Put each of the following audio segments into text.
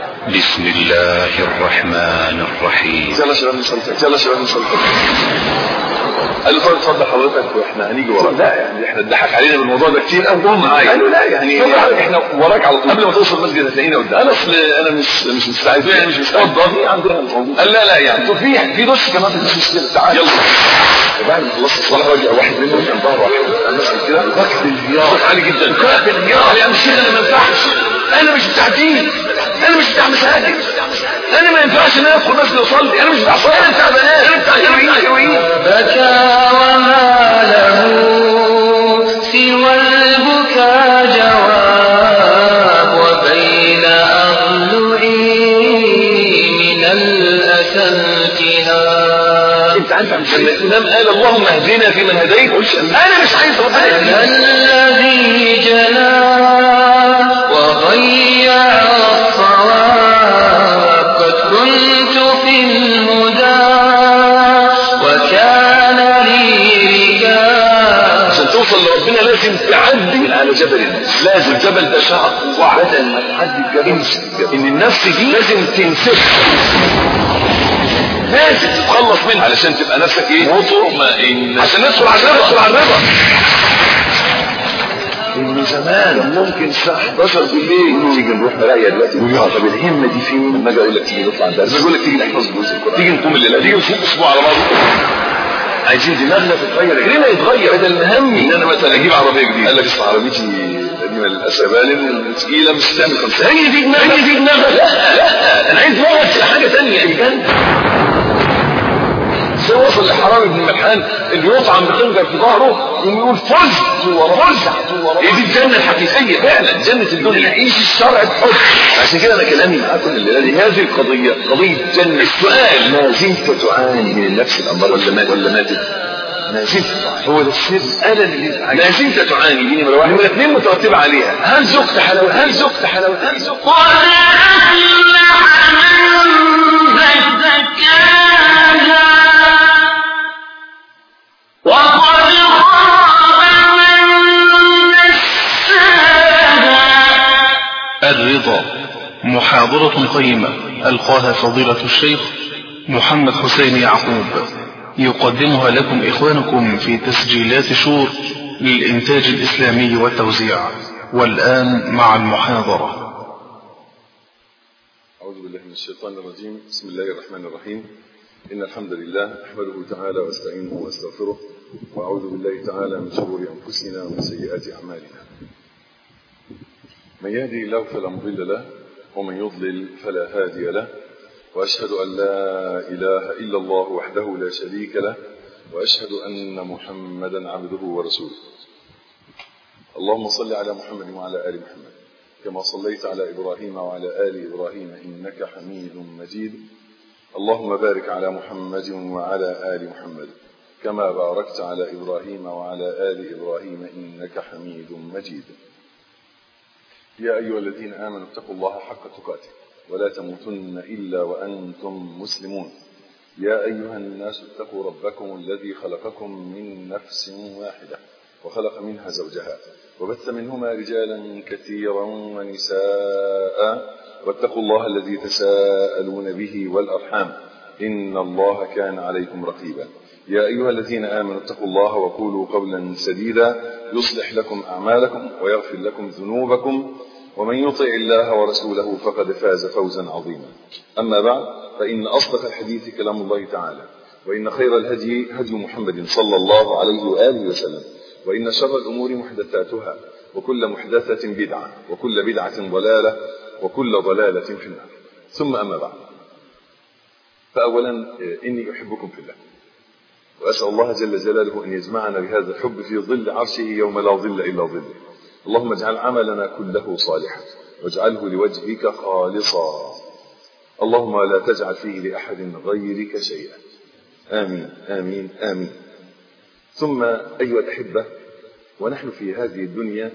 بسم الله الرحمن الرحيم. يلا شباب نصلي، يلا شباب نصلي. قال له اتفضل حضرتك واحنا هنيجي وراك. لا يعني احنا اتضحك علينا بالموضوع ده كتير قوي. قوم معايا. قال له لا يعني احنا وراك على طول، قبل ما توصل المسجد هتلاقينا قدام. انا مش مستعد يعني، مش مستعد. ضاغي عندنا الموضوع. قال لا يعني في دش كمان مش مشكله. تعال يلا. وبعد ما خلصت الصلاه رجع واحد منهم كان ظهره واحد الناس كده وقت الرياض عالي جدا. وقت الرياض يعني مش كده، ما ينفعش. انا مش بتاع دين، انا مش بتاع مساجد، انا ما ينفعش ان انا ادخل مسجد اصلي، انا مش بتاع صلاه، انا بتاع بنات، انا بتاع هيروين. بكى وما له سوى البكاء جواب، وبين أضلعي من الأسى التهاب. انت عارف الامام قال اللهم اهدنا فيمن هديت. انا مش عايز ربنا يهديني. الذي جنى وضيع الصواب، قد كنت في الهدى وكان لي ركاب. عشان توصل لربنا لازم تعدي على جبل. لازم جبل ده شعب وبدل ما تعدي الجبل ان النفس دي لازم تنسف، لازم تتخلص منها علشان تبقى نفسك ايه؟ مطمئن، عشان ندخل على الرضا. من زمان ممكن الساعه 11 بالليل تيجي نروح مرايه دلوقتي. طب الهمه دي فين؟ لما اجي اقول لك تيجي نطلع درس، اقول لك تيجي نحفظ جزء القران، تيجي نقوم الليله، تيجي نصوم اسبوع على بعضه. عايزين دماغنا تتغير. ليه ما يتغير؟ بدل ما همي ان انا مثلا اجيب عربيه جديده، قال لك اسمع عربيتي قديمه للاسف بالن ثقيله مش تعمل 5. هي دي دماغك. لا انا عايز دماغك في حاجه ثانيه. الجنه وصل لحرام بن ملحان اللي يطعم بخنجر في ظهره ويقول فزت ورفزت. ايه دي الجنه الحقيقيه فعلا، جنه الدنيا. نعيش الشرع بحب. عشان كده انا كلامي معاكم الليله دي هذه القضيه، قضيه جنه. السؤال ما زلت تعاني من النفس الاماره ولا ماتت؟ ما زلت تعاني. هو ده السر. انا اللي ما زلت تعاني. دي نمره واحد. نمره اثنين مترتبه عليها هل ذقت حلاوه؟ قد أفلح من زكاها وقد خاب من دساها. الرضا محاضرة قيمة ألقاها فضيلة الشيخ محمد حسين يعقوب، يقدمها لكم إخوانكم في تسجيلات شور للإنتاج الإسلامي والتوزيع. والآن مع المحاضرة. أعوذ بالله من الشيطان الرجيم. بسم الله الرحمن الرحيم. إن الحمد لله أحمده تعالى واستعينه واستغفره، وأعوذ بالله تعالى من شرور أنفسنا ومن سيئات أعمالنا. من يهدي الله فلا مضل له، ومن يضلل فلا هادي له، وأشهد أن لا إله إلا الله وحده لا شريك له، وأشهد أن محمدا عبده ورسوله. اللهم صل على محمد وعلى آل محمد كما صليت على إبراهيم وعلى آل إبراهيم إنك حميد مجيد. اللهم بارك على محمد وعلى آل محمد كما باركت على إبراهيم وعلى آل إبراهيم إنك حميد مجيد. يا أيها الذين آمنوا اتقوا الله حق تقاته ولا تموتن إلا وأنتم مسلمون. يا أيها الناس اتقوا ربكم الذي خلقكم من نفس واحدة وخلق منها زوجها وبث منهما رجالا كثيرا ونساء، واتقوا الله الذي تساءلون به والأرحام إن الله كان عليكم رقيبا. يا أيها الذين آمنوا اتقوا الله وقولوا قولا سديدا يصلح لكم أعمالكم ويغفر لكم ذنوبكم، ومن يطع الله ورسوله فقد فاز فوزا عظيما. أما بعد، فإن أصدق الحديث كلام الله تعالى، وإن خير الهدي هدي محمد صلى الله عليه وآله وسلم، وإن شر الأمور محدثاتها، وكل محدثة بدعة، وكل بدعة ضلالة، وكل ضلالة في النار. ثم أما بعد، فأولا إني أحبكم في الله، وأسأل الله جل جلاله أن يجمعنا بهذا الحب في ظل عرشه يوم لا ظل إلا ظله. اللهم اجعل عملنا كله صالحا واجعله لوجهك خالصا، اللهم لا تجعل فيه لأحد غيرك شيئا. آمين آمين آمين. ثم أيها الأحبة، ونحن في هذه الدنيا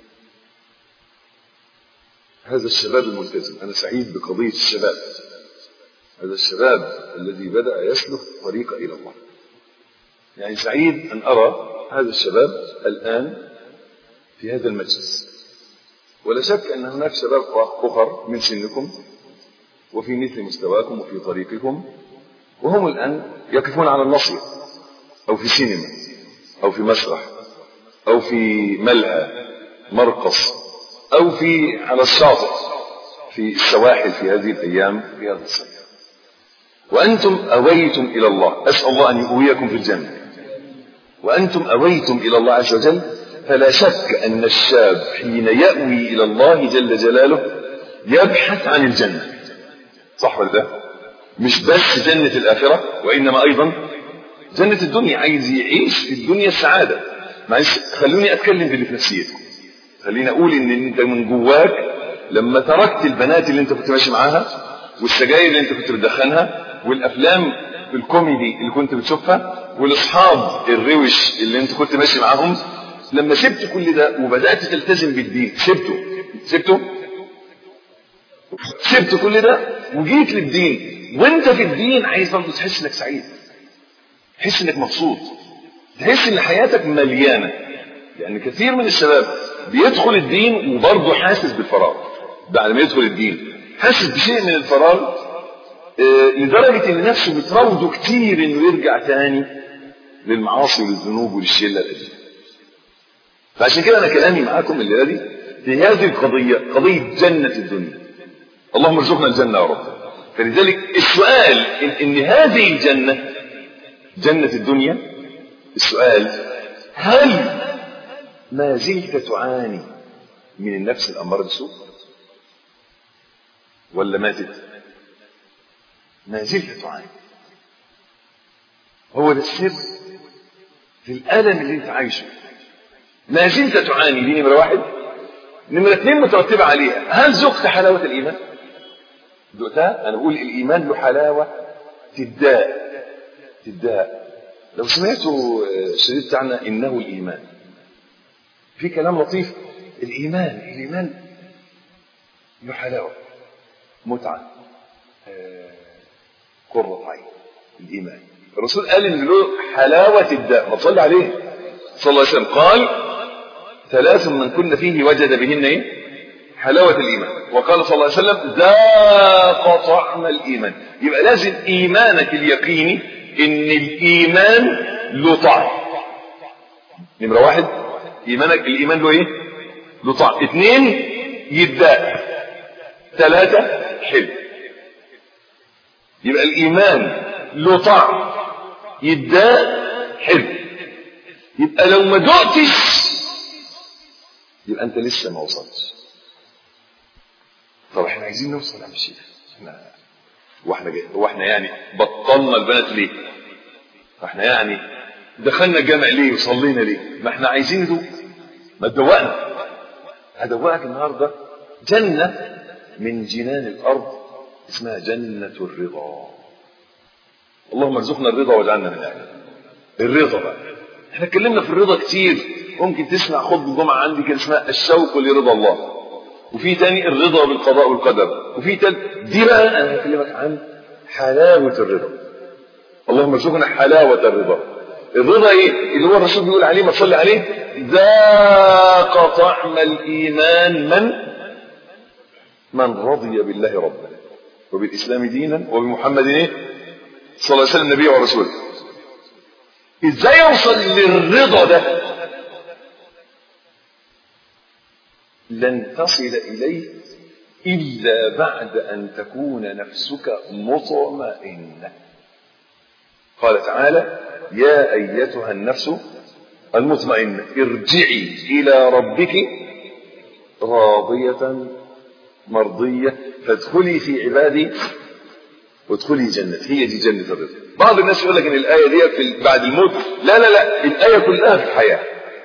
هذا الشباب الملتزم، أنا سعيد بقضية الشباب، هذا الشباب الذي بدأ يسلك طريق إلى الله. يعني سعيد أن أرى هذا الشباب الآن في هذا المجلس، ولا شك أن هناك شباب أخر من سنكم وفي مثل مستواكم وفي طريقكم، وهم الآن يقفون على النصر أو في سينما أو في مسرح أو في ملهى مرقص أو على الشاطئ في السواحل في هذه الأيام في هذا الصيف، وأنتم أويتم إلى الله. أسأل الله أن يؤويكم في الجنة. وأنتم أويتم إلى الله عز وجل، فلا شك أن الشاب حين يأوي إلى الله جل جلاله يبحث عن الجنة، صح ولا لا؟ مش بس جنة الآخرة وإنما أيضا جنة الدنيا، عايز يعيش في الدنيا السعادة. معلش خلوني أتكلم باللي في نفسيتكم، خليني أقول إن أنت من جواك لما تركت البنات اللي أنت كنت ماشي معاها والسجاير اللي أنت كنت بتدخنها والأفلام الكوميدي اللي كنت بتشوفها والأصحاب الروش اللي أنت كنت ماشي معاهم، لما سبت كل ده وبدأت تلتزم بالدين، سبت كل ده وجيت للدين، وانت في الدين عايز برضه تحس انك سعيد، تحس انك مبسوط، تحس ان حياتك مليانه. يعني كثير من الشباب بيدخل الدين وبرضه حاسس بالفراغ، بعد ما يدخل الدين حاسس بشيء من الفراغ، لدرجه ان نفسه بتراوده كتير انه يرجع تاني للمعاصي وللذنوب وللشله القديمه. فعشان كده انا كلامي معاكم الليله دي في هذه القضيه، قضيه جنه الدنيا. اللهم ارزقنا الجنه يا رب. فلذلك السؤال إن هذه الجنة جنة الدنيا، السؤال هل ما زلت تعاني من النفس الأمارة بالسوء ولا ماتت؟ ما زلت تعاني. هو ده السر في الألم اللي انت عايشه. ما زلت تعاني، دي نمرة واحد. نمرة اتنين مترتبة عليها، هل ذقت حلاوة الإيمان؟ دقتها؟ أنا بقول الإيمان له حلاوة تداء. لو سمعتوا الشريط بتاعنا إنه الإيمان، في كلام لطيف. الإيمان له حلاوة، متعة، قرة عين. الإيمان الرسول قال إن له حلاوة الداء، ما تصلي عليه صلى الله عليه وسلم، قال 3 من كن فيه وجد بهن إيه؟ حلاوة الإيمان. وقال صلى الله عليه وسلم ذاق طعم الإيمان. يبقى لازم إيمانك اليقيني إن الإيمان له طعم. نمرة واحد، الإيمان له إيه؟ له طعم. 2 يداء. 3 حلو. يبقى الإيمان له طعم، يداء، حلو. يبقى لو ما دقتش يبقى أنت لسه ما وصلتش. طب احنا عايزين نوصل يا مشيخ، واحنا يعني بطلنا البنات ليه؟ احنا يعني دخلنا الجامع ليه وصلينا ليه؟ ما احنا عايزين ندوق. ما تدوقنا. هدوقك النهارده جنة من جنان الأرض اسمها جنة الرضا. اللهم ارزقنا الرضا واجعلنا من أهله. الرضا بقى، احنا اتكلمنا في الرضا كتير. ممكن تسمع خطبة الجمعة عندي كان اسمها الشوق لرضا الله، وفي تاني الرضا بالقضاء والقدر، وفي دي بقى انا هكلمك عن حلاوة الرضا. اللهم ارزقنا حلاوة الرضا. الرضا ايه؟ اللي هو الرسول بيقول عليه، ما تصلي عليه، ذاق طعم الإيمان من رضي بالله ربا وبالإسلام دينا وبمحمد ايه؟ صلى الله عليه وسلم نبيه ورسوله. ازاي يوصل للرضا ده؟ لن تصل إليه إلا بعد أن تكون نفسك مطمئنة. قال تعالى يا أيتها النفس المطمئنة ارجعي إلى ربك راضية مرضية فادخلي في عبادي وادخلي جنة. هي دي جنة الرضا. بعض الناس يقول لك ان الآية دي بعد الموت. لا لا لا، الآية كلها في الحياة،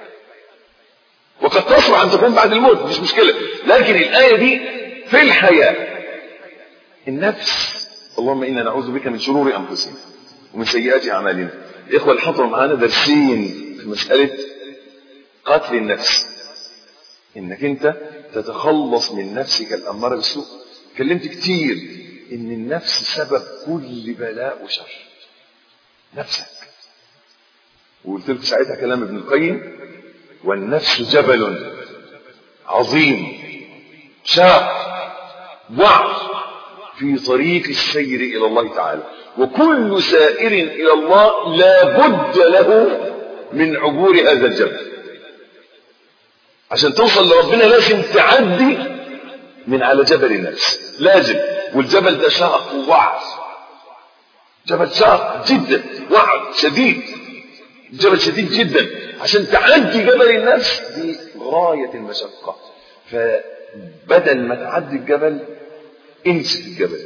وقد تصلح أن تكون بعد الموت مش مشكلة، لكن الآية دي في الحياة. النفس، اللهم إنا نعوذ بك من شرور أنفسنا ومن سيئات أعمالنا. الإخوة اللي حضروا معانا درسين في مسألة قتل النفس، إنك أنت تتخلص من نفسك الأمارة بالسوء. كلمت كتير إن النفس سبب كل بلاء وشر، نفسك. وقلت لكم ساعتها كلام ابن القيم، والنفس جبل عظيم شاق وعر في طريق السير إلى الله تعالى. وكل سائر إلى الله لا بد له من عبور هذا الجبل. عشان توصل لربنا لازم تعدي من على جبل النفس، لازم. والجبل ده شاق ووعد، جبل شاق جدا، وعد شديد، جبل شديد جدا. عشان تعدي جبل النفس دي غاية المشقة. فبدل ما تعدي الجبل امسك الجبل،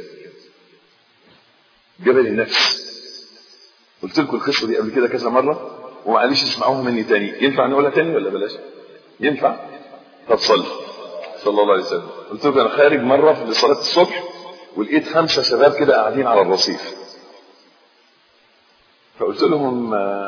جبل النفس. قلت لكم القصة دي قبل كده كذا مرة ومعليش اسمعوها مني تاني. ينفع نقولها تاني ولا بلاش؟ ينفع؟ طب صلى الله عليه وسلم. قلت لكم انا خارج مرة في صلاة الصبح ولقيت 5 شباب كده قاعدين على الرصيف، فقلت لهم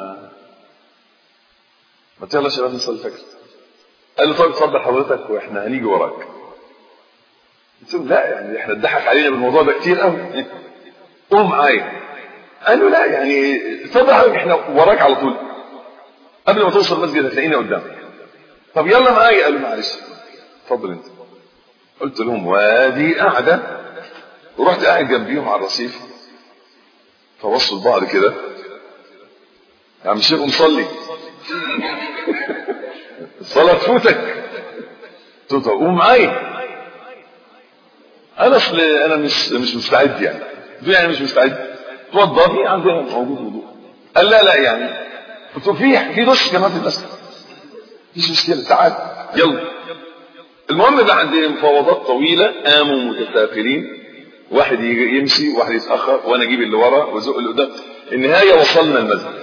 ما يلا يا شباب نصلي الفجر. قالوا طيب اتفضل حضرتك واحنا هنيجي وراك. قلت لهم لا يعني احنا اتضحك علينا بالموضوع ده كتير قوي، قوم معايا. قالوا لا يعني اتفضل حضرتك احنا وراك على طول، قبل ما توصل المسجد هتلاقينا قدامك. طب يلا معايا. قالوا معلش اتفضل انت. قلت لهم وادي قاعده، ورحت قاعد جنبيهم على الرصيف. فبصوا لبعض كده، يا عم الشيخ مصلي الصلاه تفوتك. قلت له قوم معايا. انا مش مستعد يعني مش مستعد. اتوضى عندنا موجود وضوء. قال لا يعني. قلت له في دش كمان في المسجد، مفيش مشكله تعال يلا. المهم بعد مفاوضات طويله قاموا متسافرين، واحد يمشي وواحد يتاخر وانا اجيب اللي ورا وازق اللي قدام. النهايه وصلنا المسجد،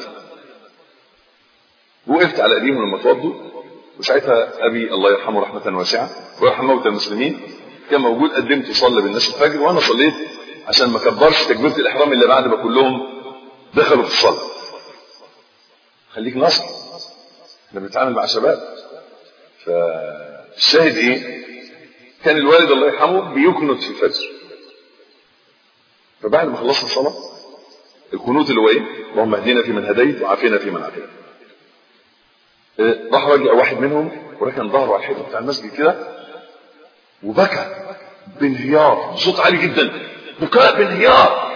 وقفت على ايديهم لما توضوا. وساعتها ابي الله يرحمه رحمه واسعه ويرحم موتى المسلمين كان موجود، قدمت وصلى بالناس الفجر وانا صليت عشان ما كبرش تكبيره الاحرام اللي بعد ما كلهم دخلوا في الصلاه. خليك ناصح، احنا بنتعامل مع شباب. فالشاهد ايه؟ كان الوالد الله يرحمه بيكنت في الفجر. فبعد ما خلصنا الصلاه القنوت اللي هو ايه؟ اللهم اهدنا فيمن هديت وعافنا فيمن عافيت. راح راجع واحد منهم وركن ظهره على الحيطه بتاع المسجد كده وبكى بانهيار بصوت عالي جدا، بكاء بانهيار.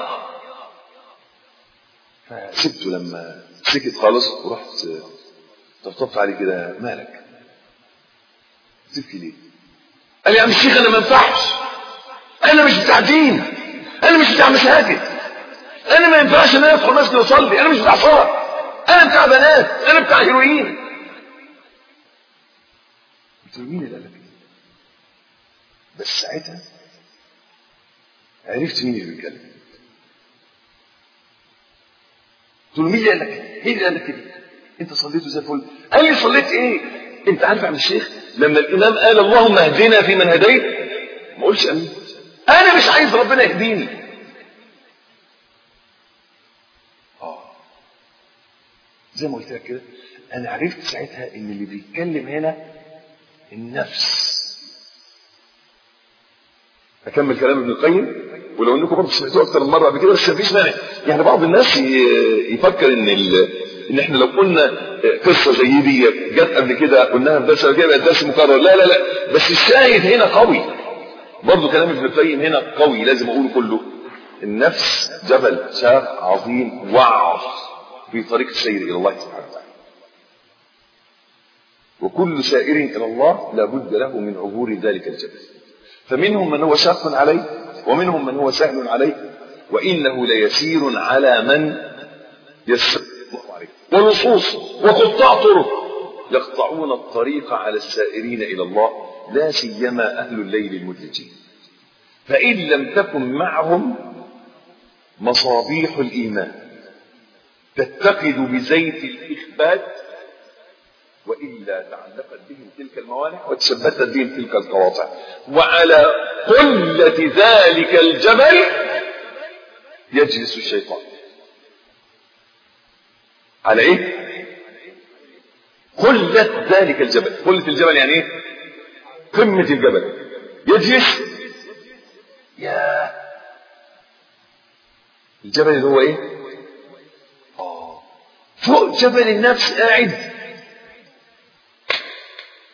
فسبته لما سكت خالص ورحت طبطبت عليه كده، مالك تبكي ليه؟ قال لي يا عم الشيخ انا ما ينفعش، انا مش بتاع دين، انا مش بتاع مساجد، انا ما ينفعش ان انا ادخل مسجد واصلي، انا مش بتاع صلاه، انا بتاع بنات، انا بتاع هيروين. قلت له مين اللي قال لك كده؟ بس ساعتها عرفت مين اللي بيتكلم. قلت له مين اللي قال لك كده؟ مين اللي قال لك كده؟ انت صليته زي الفل. قال لي صليت ايه؟ انت عارف يا عم الشيخ لما الامام قال اللهم اهدنا فيمن هديت ما قلتش امين، انا مش عايز ربنا يهديني. زي ما قلت لك كده انا عرفت ساعتها ان اللي بيتكلم هنا النفس. اكمل كلام ابن القيم ولو انكم برضه سمعتوه اكتر من مره قبل كده بس مفيش مانع. يعني بعض الناس يفكر ان احنا لو قلنا قصه زي دي جت قبل كده قلناها في درس بقى درس مكرر. لا لا لا، بس الشاهد هنا قوي برضه. كلام ابن القيم هنا قوي لازم اقوله كله. النفس جبل شاق عظيم وعر في طريق السير الى الله سبحانه وتعالى. وكل سائر الى الله لابد له من عبور ذلك الجبل. فمنهم من هو شاق عليه ومنهم من هو سهل عليه، وانه ليسير على من يسر الله عليه. ونصوص وقطاع طرق يقطعون الطريق على السائرين الى الله، لا سيما اهل الليل المدلجين. فان لم تكن معهم مصابيح الايمان تتقد بزيت الاخبات وإلا تعلقت بهم تلك الموانع وتثبتت بهم تلك القواطع. وعلى قلة ذلك الجبل يجلس الشيطان. على ايه؟ قلة ذلك الجبل. قلة الجبل يعني ايه؟ قمة الجبل يجلس. يا الجبل اللي هو ايه؟ فوق جبل النفس قاعد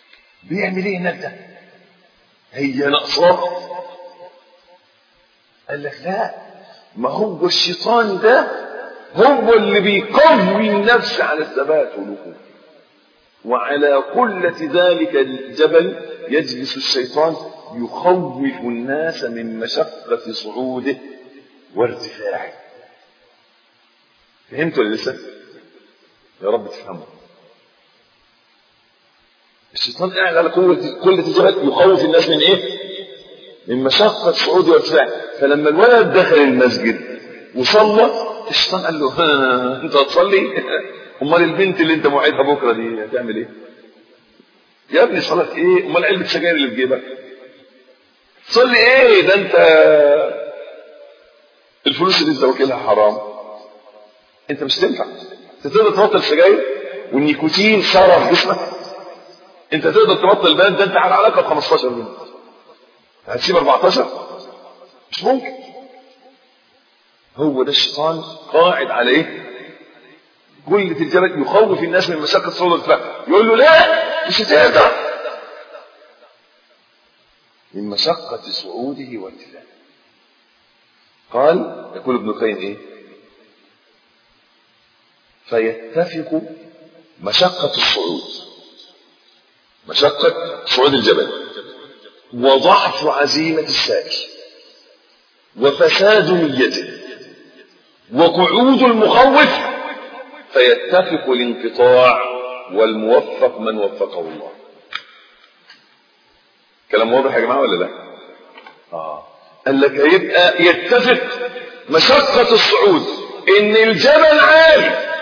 بيعمل ايه هناك ده؟ هي ناقصاه قال لك لا، ما هو الشيطان ده هو اللي بيقوي النفس على الثبات والوقوف. وعلى قلة ذلك الجبل يجلس الشيطان يخوف الناس من مشقة صعوده وارتفاعه. فهمتوا ولا لسه؟ يا رب تفهموا. الشيطان قاعد على قلة الجبل يخوف الناس من ايه؟ من مشقة صعوده وارتفاعه. فلما الولد دخل المسجد وصلى، الشيطان قال له انت هتصلي؟ امال البنت اللي انت موعدها بكره دي هتعمل ايه؟ يا ابني صلاه ايه؟ امال علبه سجاير اللي في جيبك تصلي ايه؟ ده انت الفلوس اللي انت واكلها حرام، انت مش تنفع. انت تقدر تبطل سجاير والنيكوتين صار في جسمك؟ انت تقدر تبطل بنت؟ ده انت على علاقه ب 15 بنت، هتسيب 14؟ مش ممكن. هو ده الشيطان قاعد على ايه؟ قلة الجبل يخوف الناس من مشقة صعود الارتفاع. يقول له لا مش هتقدر، من مشقة صعوده وارتفاعه. قال يقول ابن القيم ايه؟ فيتفق مشقة الصعود، مشقة صعود الجبل، وضعف عزيمة السائر، وفساد نيته، وقعود المخوف، فيتفق الانقطاع والموفق من وفقه الله. كلام واضح يا جماعة ولا لا؟ قال لك هيبقى يتفق مشقة الصعود ان الجبل عالي،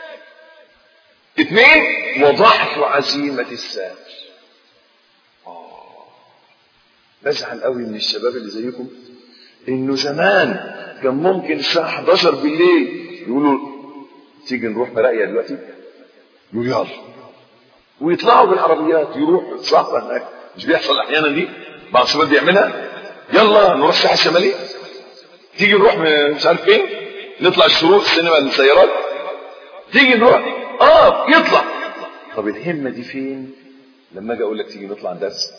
2 وضعف عزيمة السائر. بزعل قوي من الشباب اللي زيكم، انه زمان كان ممكن الساعة 11 بالليل يقولوا تيجي نروح مراقية دلوقتي، يقولوا يلا، ويطلعوا بالعربيات يروحوا الصحراء هناك. مش بيحصل احيانا دي؟ بعض الشباب بيعملها، يلا نروح الساحة الشمالية، تيجي نروح مش عارف فين، نطلع الشروق السينما السيارات، تيجي نروح يطلع. طب الهمة دي فين لما اجي اقول لك تيجي نطلع درس؟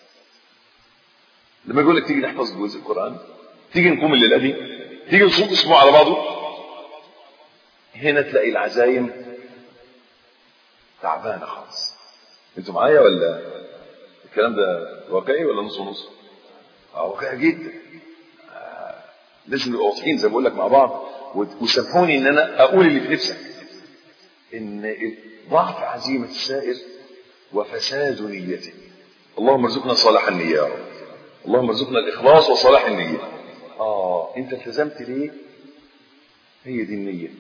لما اقول لك تيجي نحفظ جزء القرآن، تيجي نقوم الليلة دي، تيجي نصوم اسبوع على بعضه، هنا تلاقي العزايم تعبانة خالص. انتوا معايا ولا الكلام ده واقعي ولا نص ونص؟ واقعي جدا. لازم نبقى واضحين زي ما بقول لك مع بعض. وسامحوني ان انا اقول اللي في نفسك، ان ضعف عزيمة السائر وفساد نيته. اللهم ارزقنا صالح النية يا رب، اللهم ارزقنا الاخلاص وصلاح النية. انت التزمت ليه؟ هي دي النية.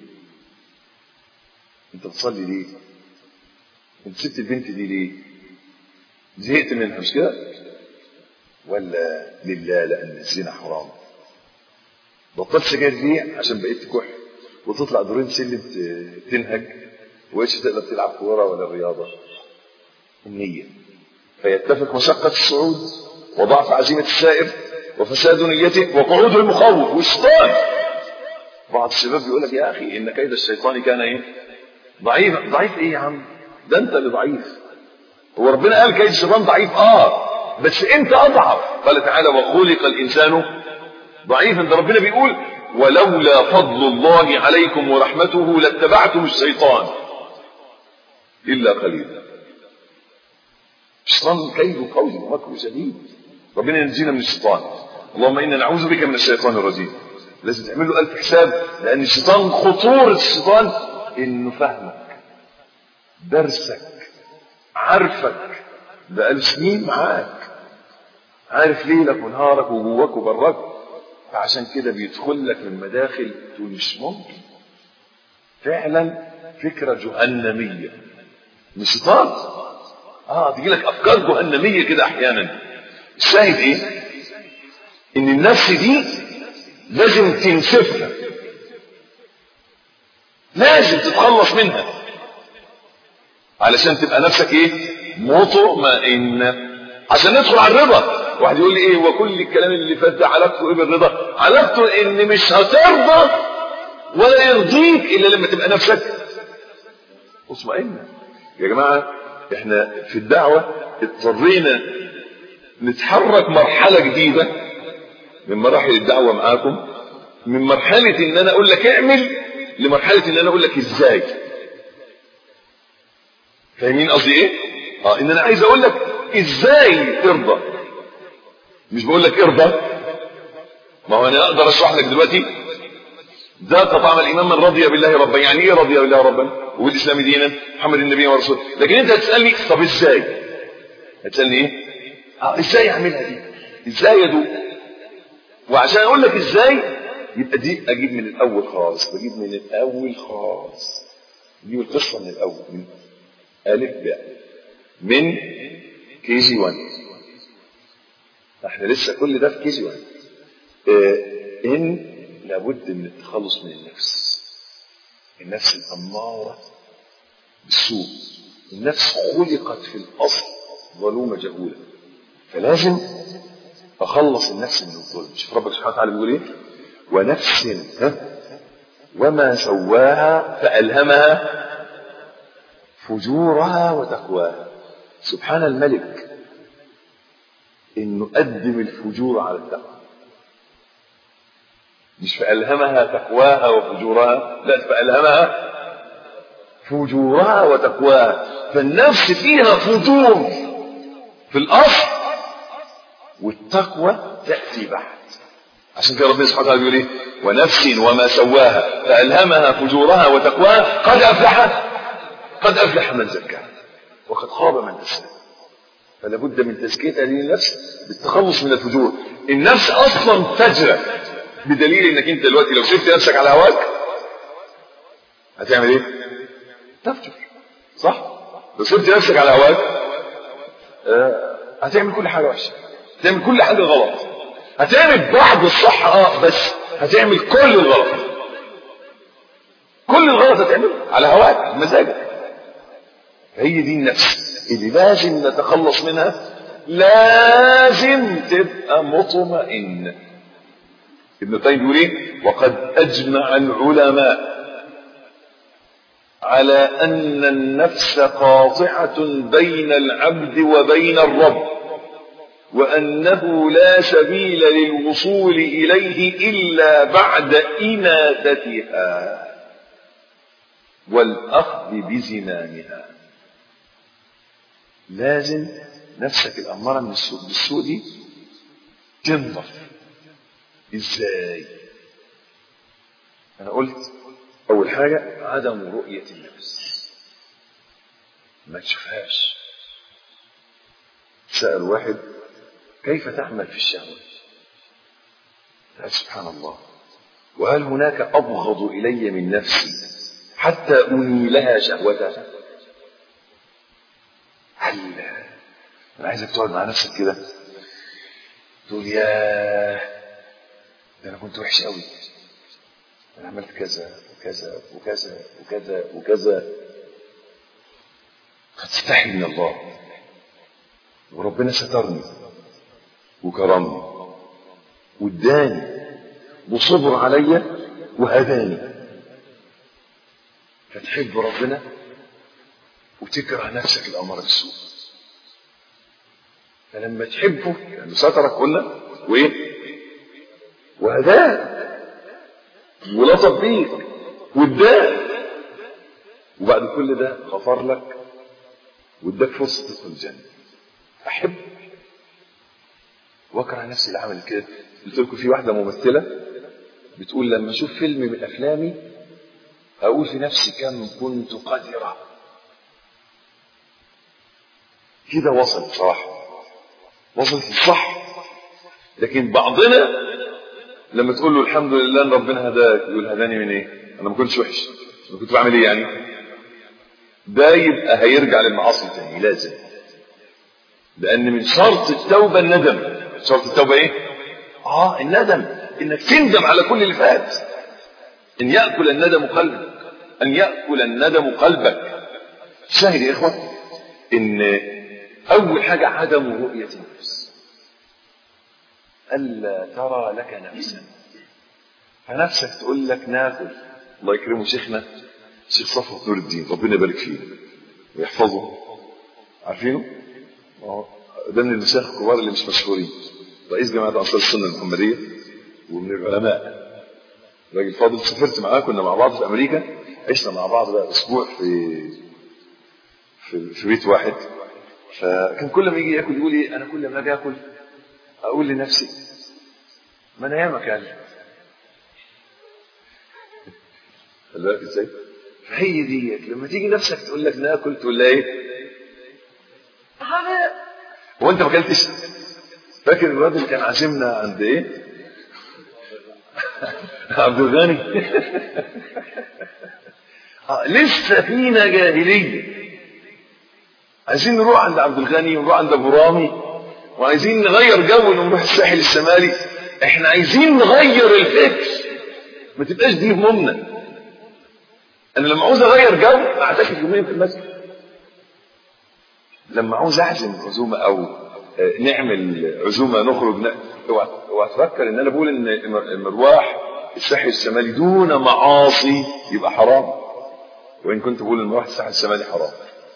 انت بتصلي ليه؟ انت سبت البنت دي ليه؟ زهقت منها مش كده؟ ولا لله لان الزنا حرام؟ بطلت سجاير ليه؟ عشان بقيت تكح وتطلع دورين سلم تنهج وإيش تقدر تلعب كوره ولا الرياضه. النية. فيتفق مشقة الصعود وضعف عزيمة السائر وفساد نيته وقعود المخوف والشيطان. بعض الشباب بيقول لك يا اخي ان كيد الشيطان كان ايه؟ ضعيف. ضعيف ايه يا عم؟ ده انت اللي ضعيف. هو ربنا قال كيد الشيطان ضعيف بس انت اضعف. قال تعالى وخلق الانسان ضعيفا. ده ربنا بيقول ولولا فضل الله عليكم ورحمته لاتبعتم الشيطان الا قليلا. الشيطان كيده قوي ومكره شديد. ربنا ينجينا من الشيطان. اللهم انا نعوذ بك من الشيطان الرجيم. لازم تعمل له 1000 حساب، لان الشيطان خطورة الشيطان انه فهمك، درسك، عارفك، بقاله سنين معاك، عارف ليلك ونهارك وجواك وبراك، فعشان كده بيدخل لك من مداخل تقول مش ممكن. فعلا فكرة جهنمية من الشيطان. تجي لك افكار جهنمية كده احيانا. الشاهد ايه؟ ان النفس دي لازم تنسفها، لازم تتخلص منها علشان تبقى نفسك ايه؟ مطمئنة، عشان ندخل على الرضا. واحد يقول لي ايه وكل الكلام اللي فات ده علاقته ايه بالرضا؟ علاقته ان مش هترضى ولا يرضيك الا لما تبقى نفسك مطمئنة. يا جماعة احنا في الدعوة اضطرينا نتحرك مرحلة جديدة من مراحل الدعوة معاكم، من مرحلة ان انا اقول لك اعمل لمرحلة ان انا اقول لك ازاي. فاهمين قصدي ايه؟ ان انا عايز اقول لك ازاي ترضى، مش بقول لك ارضى. ما هو انا اقدر اشرح لك دلوقتي ذاق طعم الايمان من رضي بالله ربا. يعني ايه رضي بالله ربا وبالاسلام دينا محمد النبي ورسوله؟ لكن انت هتسالني طب ازاي؟ هتسالني ايه؟ ازاي اعملها دي؟ ازاي ادوق؟ وعشان اقول لك ازاي يبقى دي اجيب من الاول خالص، بجيب من الاول خالص، بجيب القصه من الاول، من الف باء، من كي جي 1. احنا لسه كل ده في كي جي 1. ان لابد من التخلص من النفس الاماره بالسوء. النفس خلقت في الاصل ظلومه جهوله، فلازم اخلص النفس من الظلم. شوف ربك سبحانه وتعالى بيقول ايه؟ ونفس وما سواها فألهمها فجورها وتقواها. سبحان الملك انه قدم الفجور على التقوى، مش فألهمها تقواها وفجورها، لا، فألهمها فجورها وتقواها. فالنفس فيها فجور في الأصل، والتقوى تأتي بعد. عشان كده ربنا سبحانه وتعالى بيقول ايه؟ ونفس وما سواها فألهمها فجورها وتقواها قد أفلح من زكاها وقد خاب من دساها. فلا بد من تزكية هذه النفس بالتخلص من الفجور. النفس أصلا فجرة، بدليل انك انت دلوقتي لو سبت نفسك على هواك هتعمل ايه؟ تفجر، صح؟ لو سبت نفسك على هواك هتعمل كل حاجة وحشة، هتعمل كل حاجة غلط، هتعمل بعض الصح بس هتعمل كل الغلط. كل الغلط هتعمله على هواك بمزاجك. هي دي النفس اللي لازم نتخلص منها، لازم تبقى مطمئن. ابن القيم بيقول ايه؟ وقد اجمع العلماء على ان النفس قاطعة بين العبد وبين الرب، وانه لا سبيل للوصول اليه الا بعد اناثتها والاخذ بزمامها. لازم نفسك الاماره من بالسوء دي تنضف. ازاي؟ انا قلت اول حاجه عدم رؤيه النفس، ما تشوفهاش. سأل واحد كيف تعمل في الشهوة؟ قال سبحان الله، وهل هناك أبغض إلي من نفسي حتى أني لها شهوتها؟ هل أنا عايزك تقعد مع نفسك كده تقول ياه ده أنا كنت وحش قوي، أنا عملت كذا وكذا وكذا وكذا وكذا، فتستحي من الله، وربنا سترني وكرمني واداني وصبر عليا وهداني. فتحب ربنا وتكره نفسك الأمر بالسوء. فلما تحبه لأنه سترك قلنا وإيه؟ وهداك ولطف بيك واداك، وبعد كل ده غفر لك واداك فرصة تدخل الجنة. أحب واكره نفسي اللي عمل كده. قلت لكم في واحدة ممثلة بتقول لما اشوف فيلم من افلامي اقول في نفسي كم كنت قادرة. كده وصلت صراحة، وصلت الصح. لكن بعضنا لما تقول له الحمد لله ان ربنا هداك يقول هداني من ايه؟ انا ما كنتش وحش، انا كنت بعمل ايه يعني؟ ده يبقى هيرجع للمعاصي تاني لازم، لان من شرط التوبة الندم. شرط التوبة ايه؟ الندم، انك تندم على كل اللي فات. ان يأكل الندم قلبك، ان يأكل الندم قلبك. شاهد يا اخوة ان اول حاجة عدم رؤية النفس، الا ترى لك نفسا. فنفسك تقول لك ناكل. الله يكرمه شيخنا الشيخ صفوت نور الدين ربنا يبارك فيه ويحفظه، عارفينه؟ ده من المشايخ الكبار اللي مش مشهورين، رئيس جماعة أنصار السنة المحمدية، ومن العلماء، راجل فاضل. سافرت معاه، كنا مع بعض في امريكا، عشنا مع بعض بقى اسبوع في بيت واحد. فكان كل ما يجي ياكل يقول ايه، انا كل ما اجي اكل اقول لنفسي ما انا ياما كان. خلي بالك ازاي. فهي ديت لما تيجي نفسك تقول لك ناكل، تقول لها ايه؟ هو انت ما اكلتش؟ فاكر الواد اللي كان عازمنا عند ايه؟ عبد الغني. لسه فينا جاهليه، عايزين نروح عند عبد الغني ونروح عند ابو رامي، وعايزين نغير جو ونروح الساحل الشمالي. احنا عايزين نغير الفكر، ما تبقاش دي همومنا. انا لما عاوز اغير جو اعتكف يومين في المسجد، لما عاوز اعزم عزومه او نعمل عزومه نخرج اوعى تفكر ان انا بقول ان مروح الساحل الشمالي دون معاصي يبقى حرام، وان كنت بقول ان مروح الساحل الشمالي حرام.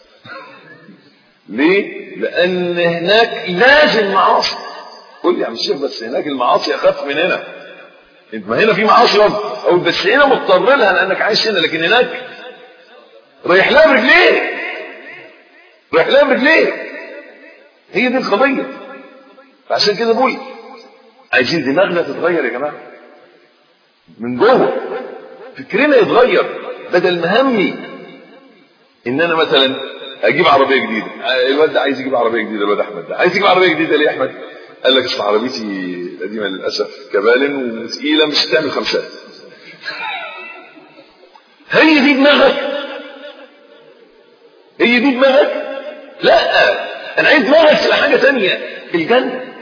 ليه؟ لان هناك لازم معاصي. قول لي يا عم الشيخ بس هناك المعاصي اخف من هنا. انت ما هنا في معاصي برضه، او بس هنا مضطر لها لانك عايش هنا، لكن هناك رايح لها برجليه، رايح لها برجليه. هي دي القضيه. فعشان كده بقول عايزين دماغنا تتغير يا جماعه من جوه، فكرنا يتغير. بدل ما همي ان انا مثلا اجيب عربيه جديده، الواد ده عايز يجيب عربيه جديده، الواد احمد ده عايز يجيب عربيه جديده. ليه يا احمد؟ قال لك اصل عربيتي القديمه للاسف كبالن وثقيله مش هتعمل خمسات. هي دي دماغك؟ هي دي دماغك؟ لا، انا عايز دماغك تبقى حاجه ثانيه في الجنه.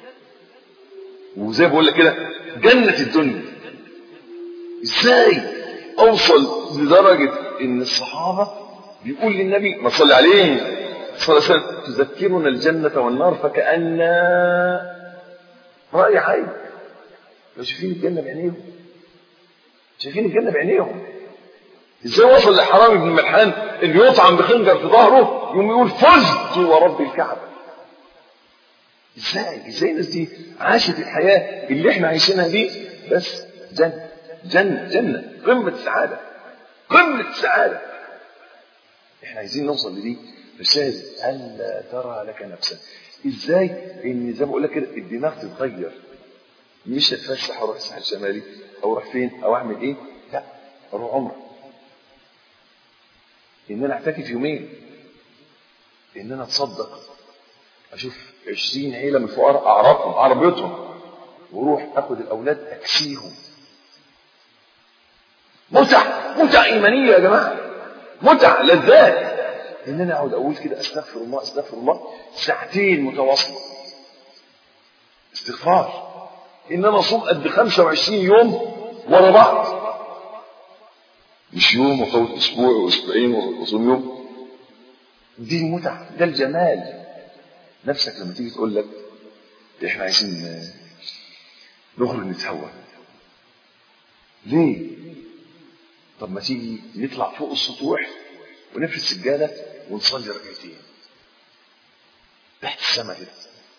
وزي بقول لك كده جنه الدنيا. ازاي اوصل لدرجه ان الصحابه بيقول للنبي ما صلى عليه صلى الله عليه وسلم تذكرنا الجنه والنار فكأن رأي عين. لو شايفين الجنه بعينيهم، شايفين الجنه بعينيهم. ازاي وصل لحرام بن ملحان اللي يطعن بخنجر في ظهره يوم يقول فزت ورب الكعبه؟ ازاي الناس دي عاشت الحياه اللي احنا عايشينها دي؟ بس جنه قمه السعاده، قمه السعاده. احنا عايزين نوصل لدي. رساله الا ترى لك نفسا. ازاي؟ ان زي ما بقول لك كده الدماغ تتغير، مش اتفسح اروح الساحل الشمالي او اروح فين او اعمل ايه، لا، اروح عمره، ان انا اعتكف يومين، ان انا اتصدق، اشوف 20 عيله من الفقراء اعرفهم عربيتهم واروح اخد الاولاد اكسيهم. متع ايمانيه يا جماعه، متع لذات. ان انا اقعد اقول كده استغفر الله استغفر الله ساعتين متواصله استغفار، ان انا اصوم قد 25 يوم ورا بعض، مش يوم وفوت اسبوع واسبوعين واصوم يوم. دي المتعه، ده الجمال. نفسك لما تيجي تقول لك احنا عايزين نخرج نتهوى، ليه؟ طب ما تيجي نطلع فوق السطوح ونفرد سجاده ونصلي ركعتين تحت السماء كده.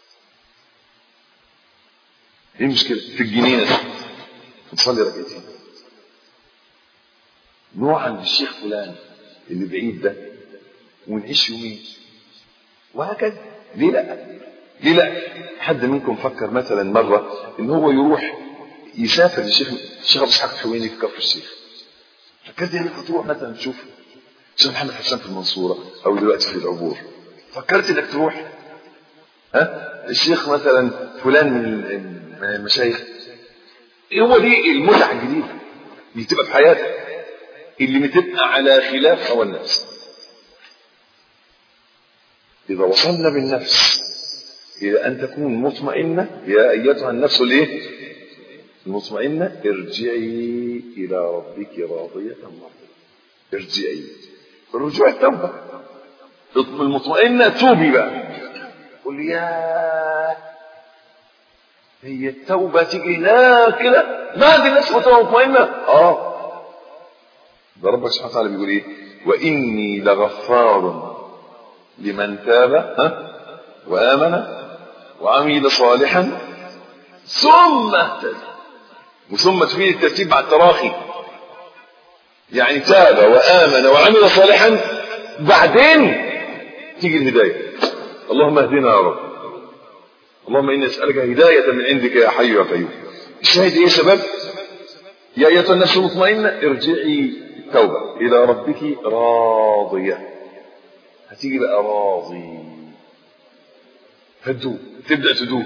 ايه المشكله؟ في الجنينه نصلي ركعتين، نروح عند الشيخ فلان اللي بعيد ده ونعيش يومين، وهكذا. ليه لا؟ حد منكم فكر مثلا مره ان هو يروح يسافر للشيخ ابو اسحاق الحويني في كفر الشيخ؟ فكرت انك تروح مثلا تشوف الشيخ محمد حسان في المنصوره او دلوقتي في العبور؟ فكرت انك تروح الشيخ مثلا فلان من المشايخ؟ هو دي المتعه الجديده اللي تبقى في حياتك، اللي بتبقى على خلاف هوى النفس. إذا وصلنا بالنفس إلى أن تكون مطمئنة، يا أيتها النفس الإيه؟ المطمئنة ارجعي إلى ربك راضية مرضية. ارجعي، الرجوع التوبة. المطمئنة توبي بقى، قول يا هي التوبة تيجي هناك كده بعد النفس مطمئنة. ده ربك سبحانه وتعالى بيقول إيه؟ وإني لغفار لمن تاب وآمن وعمل صالحا ثم اهتدى. وثم تفيد الترتيب مع التراخي، يعني تاب وآمن وعمل صالحا بعدين تيجي الهداية. اللهم اهدنا يا رب، اللهم إني أسألك هداية من عندك يا حي يا قيوم. الشاهد إيه يا شباب؟ يا أيتها النفس المطمئنة ارجعي توبة إلى ربك راضية. هتيجي بقى راضي، هتدوب، تبدأ تدوب.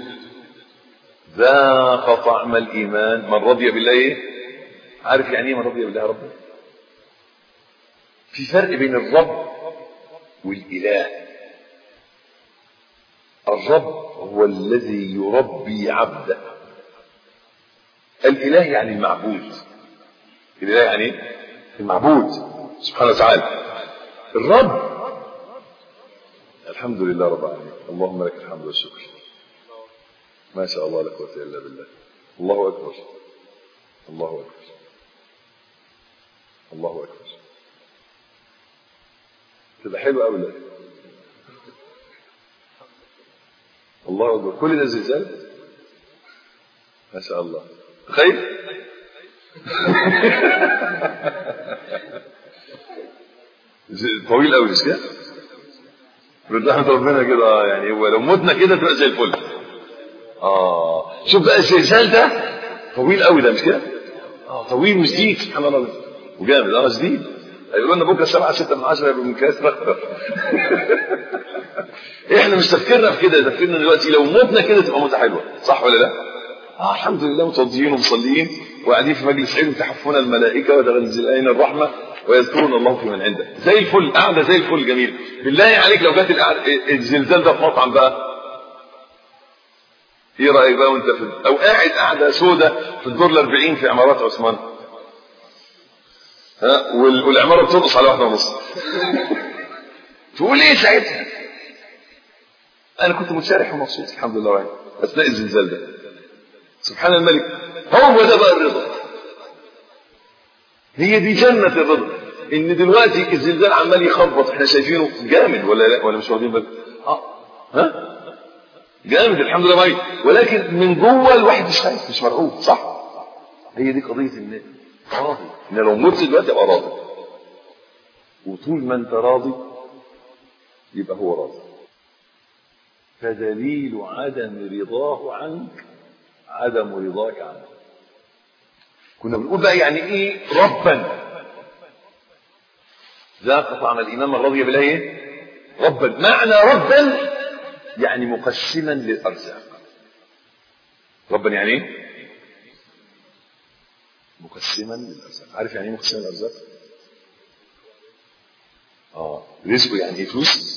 ذاق طعم الإيمان من رضي بالله. إيه؟ عارف يعني إيه من رضي بالله ربا؟ في فرق بين الرب والإله. الرب هو الذي يربي عبده، الإله يعني المعبود. الإله يعني المعبود سبحانه وتعالى. الرب الحمد لله رب العالمين، اللهم لك الحمد والشكر، ما شاء الله لا قوة إلا بالله. الله أكبر الله أكبر الله أكبر. تبقى حلوة أوي. الله أكبر. كل ده زلزال ما شاء الله. خير طويل أوي مش كده؟ برحمة ربنا كده يعني. هو لو متنا كده تبقى زي الفل. شوف بقى الزلزال ده طويل أوي ده مش كده؟ طويل وجديد سبحان الله وجامد. جديد. هيقولوا لنا بكره 7.6 يبقى من كاسر. احنا مش تفكيرنا في كده، تفكيرنا دلوقتي لو متنا كده تبقى موتة حلوة، صح ولا لا؟ الحمد لله متوضيين ومصليين وقاعدين في مجلس علم تحفون الملائكة وتنزلين الرحمة ويذكرون الله في من عنده. زي الفل، قاعدة زي الفل جميل. بالله عليك لو جات الزلزال ده في مطعم بقى، ايه رأيك بقى وانت او قاعدة سودة في الدور ال40 في عمارات عثمان، والعمارة بترقص على 1.5. تقول ايه ساعتها؟ انا كنت متشارح ومبسوط الحمد لله وعلا اثناء الزلزال ده. سبحان الملك. هو ده بقى الرضا، هي دي جنة الرضا. ان دلوقتي الزلزال عمال يخبط، احنا شايفينه جامد ولا لا؟ ولا مش واخدين بالك؟ جامد الحمد لله باين، ولكن من جوه الواحد مش خايف مش مرعوب، صح؟ هي دي قضية الناس. راضي ان لو مت دلوقتي ابقى راضي، وطول ما انت راضي يبقى هو راضي. فدليل عدم رضاه عنك عدم رضاك عنه. كنا بنقول بقى يعني ايه ربا؟ ذاق طعم الايمان من رضي بالله. ايه ربا؟ معنى ربا يعني مقسما للارزاق. ربا يعني ايه؟ مقسما للارزاق. عارف يعني ايه مقسما للارزاق؟ رزقه يعني ايه؟ فلوس.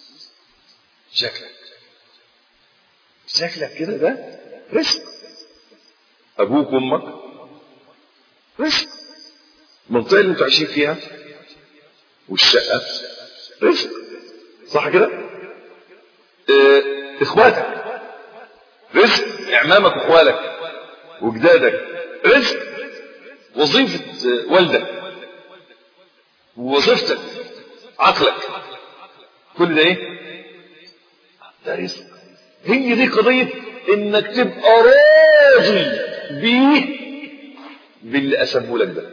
شكلك كده ده رزق. ابوك وامك رزق. المنطقه اللي انتوا عايشين فيها والشقه رزق، صح كده؟ اخواتك رزق، اعمامك واخوالك وجدادك رزق. وظيفه والدك ووظيفتك، عقلك، كل ده ايه؟ ده رزق. هي دي قضيه انك تبقى راضي بيه باللي قسمه لك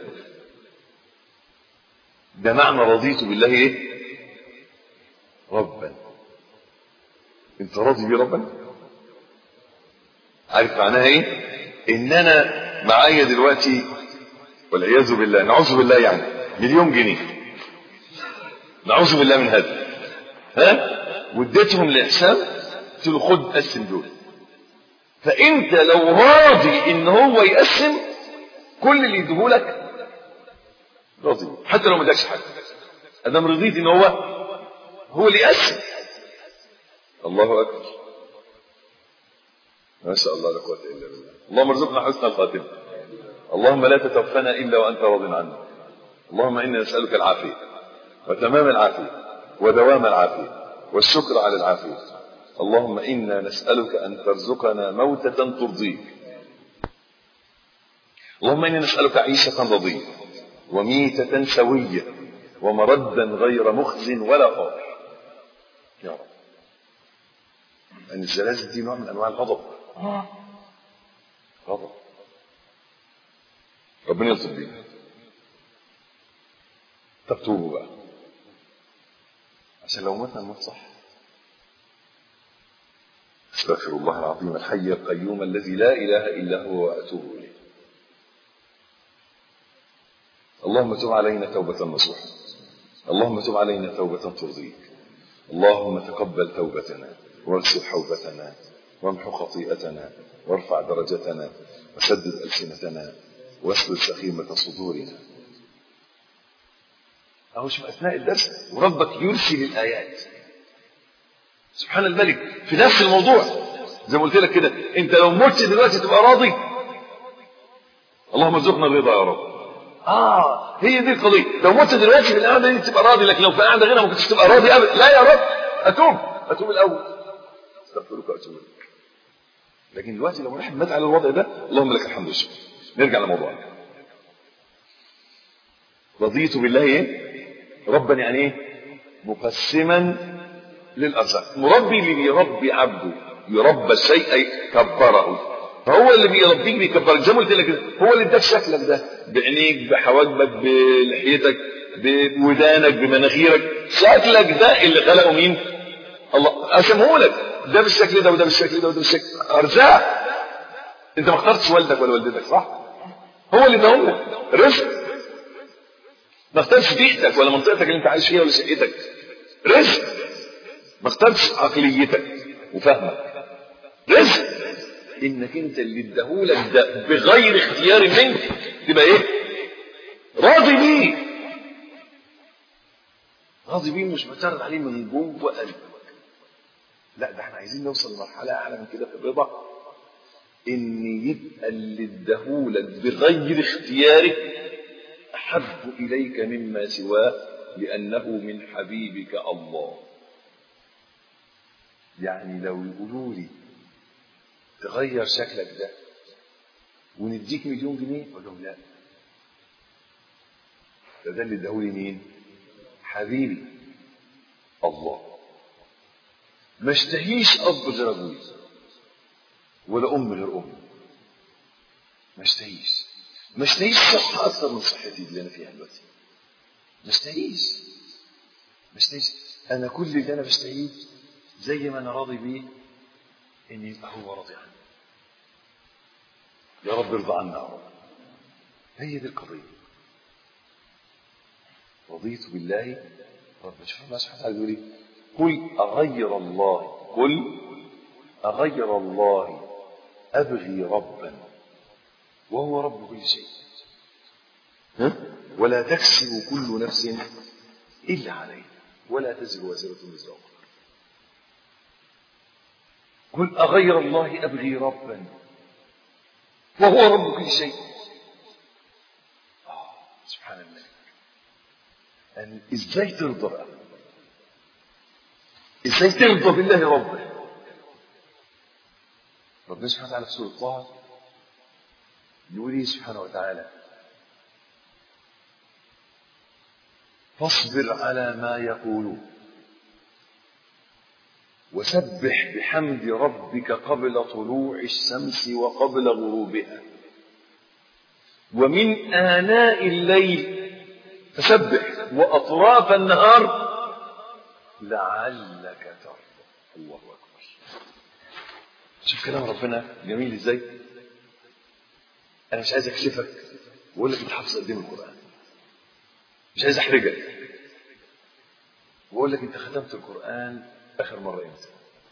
ده معنى رضيت بالله ايه؟ ربا. انت راضي بيه ربا؟ عارف معناها ايه؟ ان انا معايا دلوقتي والعياذ بالله، نعوذ بالله يعني 1,000,000 جنيه، نعوذ بالله من هذا، واديتهم لحسام، قلت له خد قسم دول. فانت لو راضي ان هو يقسم كل اللي يديهولك راضي، حتى لو ما ادكش حاجه، ادام رضيت ان هو اللي يقسم. الله اكبر، ما شاء الله لا قوه الا بالله. اللهم ارزقنا حسن الخاتمه. اللهم لا تتوفنا الا وانت راض عنا. اللهم انا نسالك العافيه وتمام العافيه ودوام العافيه والشكر على العافيه. اللهم انا نسالك ان ترزقنا موتة ترضيك. اللهم انا نسالك عيشه رضيه وميتة سويه ومردا غير مخز ولا فاضح يا رب. ان الزلازل دي نوع من انواع الغضب. غضب. ربنا يلطف بينا. طب توبوا بقى عشان لو متنا نموت صح. استغفر الله العظيم الحي القيوم الذي لا اله الا هو واتوب اليه. اللهم تب علينا توبة نصوحا. اللهم تب علينا توبة ترضيك. اللهم تقبل توبتنا واغسل حوبتنا وامحو خطيئتنا وارفع درجتنا وسدد ألسنتنا واسلل سخيمة صدورنا. أهو شوف أثناء الدرس وربك يرسل الآيات. سبحان الملك في نفس الموضوع زي ما قلت لك كده. أنت لو مت دلوقتي تبقى راضي. اللهم ارزقنا الرضا يا رب. هي دي القضية. لو مت دلوقتي في القعدة دي تبقى راضي، لكن لو في قعدة غيرها ما كنتش تبقى راضي أبدا. لا يا رب أتوب الأول استغفرك وأتوب لك. لكن دلوقتي لو واحد مات على الوضع ده اللهم لك الحمد والشكر. نرجع لموضوعنا. رضيت بالله ايه؟ ربا يعني ايه؟ مقسما للارزاق. مربي اللي بيربي عبده يربى الشيء اي كبره، فهو اللي بيربيك بيكبرك. زي ما قلت لك هو اللي اداك شكلك ده بعينيك بحواجبك بلحيتك بودانك بمناخيرك. شكلك ده اللي خلقه مين؟ الله. قسمه لك ده بالشكل ده وده بالشكل ده وده بالشكل. ارزاق. انت ما اخترتش والدك ولا والدتك صح؟ هو اللي اداهم لك رزق. ما اخترتش بيئتك ولا منطقتك اللي انت عايش فيها ولا شقتك. رزق. ما اخترتش عقليتك وفهمك. رزق انك انت اللي اداهولك ده بغير اختيار منك تبقى ايه؟ راضي بيه. راضي بيه مش معترض عليه من جوه قلبك. لا ده احنا عايزين نوصل لمرحله اعلى من كده في الرضا، ان يبقى اللي اداهولك بغير اختيارك احب اليك مما سواه لانه من حبيبك الله. يعني لو يقولوا لي تغير شكلك ده ونديك 1,000,000 جنيه اقول لهم لا، ده اللي اداهولي مين؟ حبيبي الله. ما اشتهيش اب غير ابوي ولا ام غير امي. ما اشتهيش صحه اكثر من صحتي اللي انا فيها دلوقتي. ما اشتهيش. انا كل اللي انا بشتهيه زي ما انا راضي بيه ان يبقى هو راضي عني. يا رب ارضى عنا يا رب. هي دي القضيه. رضيت بالله رب. شوف الله سبحانه وتعالى يقول قل أغير الله أبغي ربا وهو رب كل شيء ولا تكسب كل نفس إلا عليه ولا تزر وازرة وزر أخرى. قل أغير الله أبغي ربا وهو رب كل شيء. سبحان الله. يعني إزاي ترضى بقى؟ إزاي ترضى بالله ربه؟ ربنا سبحانه وتعالى في سورة طه يقول سبحانه وتعالى فاصبر على ما يقولون وسبح بحمد ربك قبل طلوع الشمس وقبل غروبها ومن آناء الليل فسبح وأطراف النهار لعلك ترضى. الله أكبر. شوف كلام ربنا جميل ازاي. انا مش عايز اكشفك واقول لك انت حافظ قد ايه من القران. مش عايز احرجك واقول لك انت ختمت القران اخر مره امتى.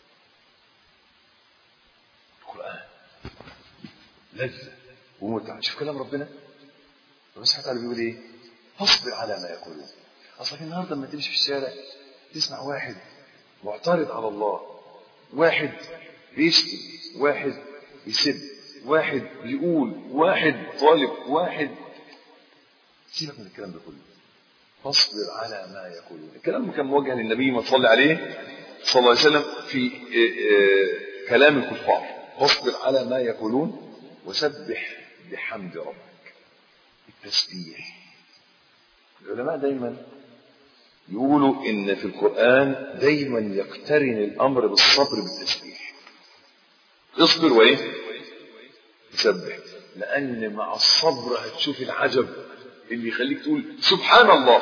القران لذة ومتعه. شوف كلام ربنا. ربنا سبحانه وتعالى بيقول ايه؟ فاصبر على ما يقولون. اصلك النهارده لما تمشي في الشارع تسمع واحد معترض على الله، واحد بيشتم، واحد يسب، واحد بيقول، واحد طالب، واحد. سيبك من الكلام ده كله. فاصبر على ما يقولون. الكلام كان موجه للنبي ما صلى عليه صلى الله عليه وسلم في كلام الكفار. فاصبر على ما يقولون وسبح بحمد ربك. التسبيح. العلماء دايما يقولوا ان في القرآن دايما يقترن الامر بالصبر بالتسبيح. اصبر وايه؟ تسبح. لأن مع الصبر هتشوف العجب اللي يخليك تقول سبحان الله.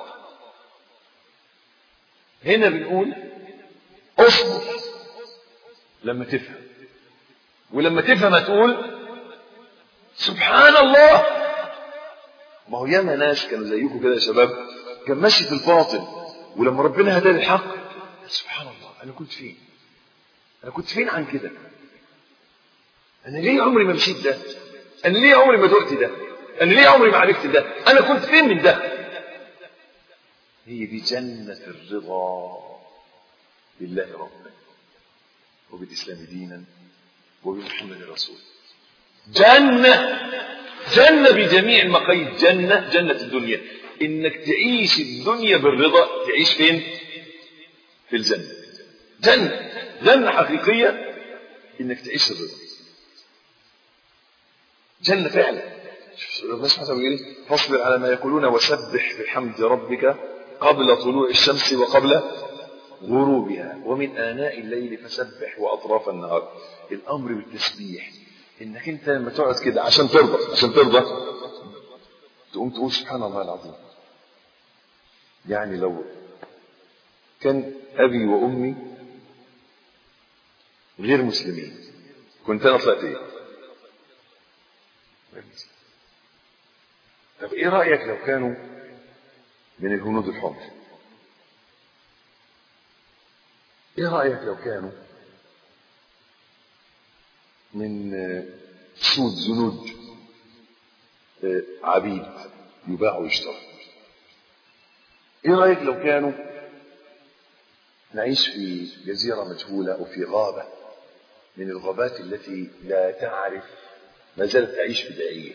هنا بنقول اصبر لما تفهم، ولما تفهم هتقول سبحان الله. ما هو ياما ناس كانوا زيكم كده يا شباب، كان ماشي في الباطل، ولما ربنا هداه للحق سبحان الله، انا كنت فين؟ انا كنت فين عن كده؟ انا ليه عمري ما مشيت ده؟ انا ليه عمري ما دقت ده؟ انا ليه عمري ما عرفت ده؟ انا كنت فين من ده؟ هي دي جنة الرضا بالله ربا وبالإسلام دينا وبمحمد رسول. جنة بجميع المقاييس. جنة الدنيا، انك تعيش الدنيا بالرضا. تعيش فين؟ في الجنة. جنة حقيقية انك تعيش الرضا. جنة فعلا. ربنا سبحانه وتعالى بيقول فاصبر على ما يقولون وسبح بحمد ربك قبل طلوع الشمس وقبل غروبها ومن آناء الليل فسبح وأطراف النهار. الأمر بالتسبيح، إنك أنت لما تقعد كده عشان ترضى تقوم تقول سبحان الله العظيم. يعني لو كان أبي وأمي غير مسلمين كنت أنا طلعت إيه؟ طب إيه رأيك لو كانوا من الهنود الحمر؟ ايه رأيك لو كانوا من سود زنود عبيد يباعوا ويشتروا؟ ايه رأيك لو كانوا نعيش في جزيرة مجهولة او في غابة من الغابات التي لا تعرف ما زالت تعيش بدائية؟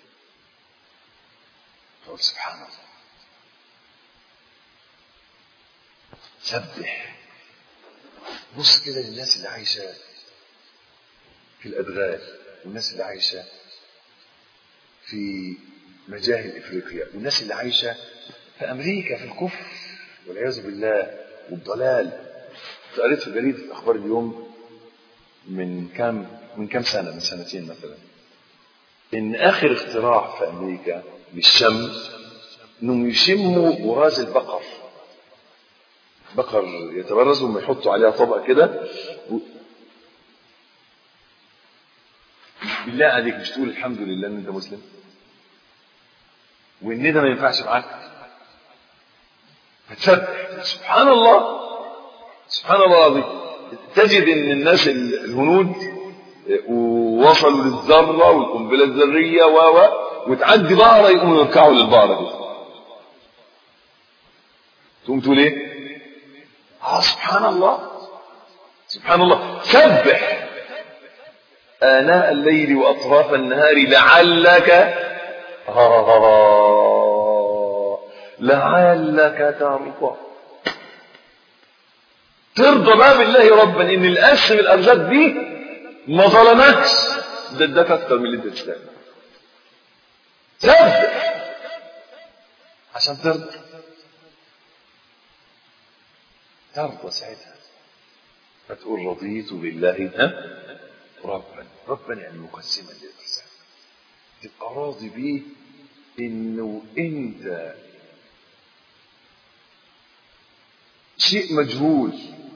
قول سبحان الله. سبح. بص كده للناس اللي عايشة في الأدغال، والناس اللي عايشة في مجاهل إفريقيا، والناس اللي عايشة في أمريكا في الكفر والعياذ بالله والضلال. قريت في جريدة أخبار اليوم من كام سنة، من سنتين مثلا، إن آخر اختراع في أمريكا للشم إنهم يشموا براز البقر. بقر يتبرز وما يحطوا عليها طبق كده بالله عليك مش تقول الحمد لله ان انت مسلم؟ وان ده ما ينفعش معاك؟ فتسبح سبحان الله. سبحان الله العظيم. تجد ان الناس الهنود ووصلوا للذره والقنبله الذريه وتعدي بقره يقوموا يركعوا للبقره دي. تقوم تقول ايه؟ سبحان الله. سبحان الله. سبح آناء الليل وأطراف النهار لعلك ترضى بقى بالله ربا ان اللي قسم الارزاق دي ما ظلمكش، ده اداك اكتر من اللي انت تستاهل. سبح عشان ترضى ساعتها فتقول رضيت بالله ربا يعني مقسما للارزاق. تبقى راضي بيه انه انت شيء مجهول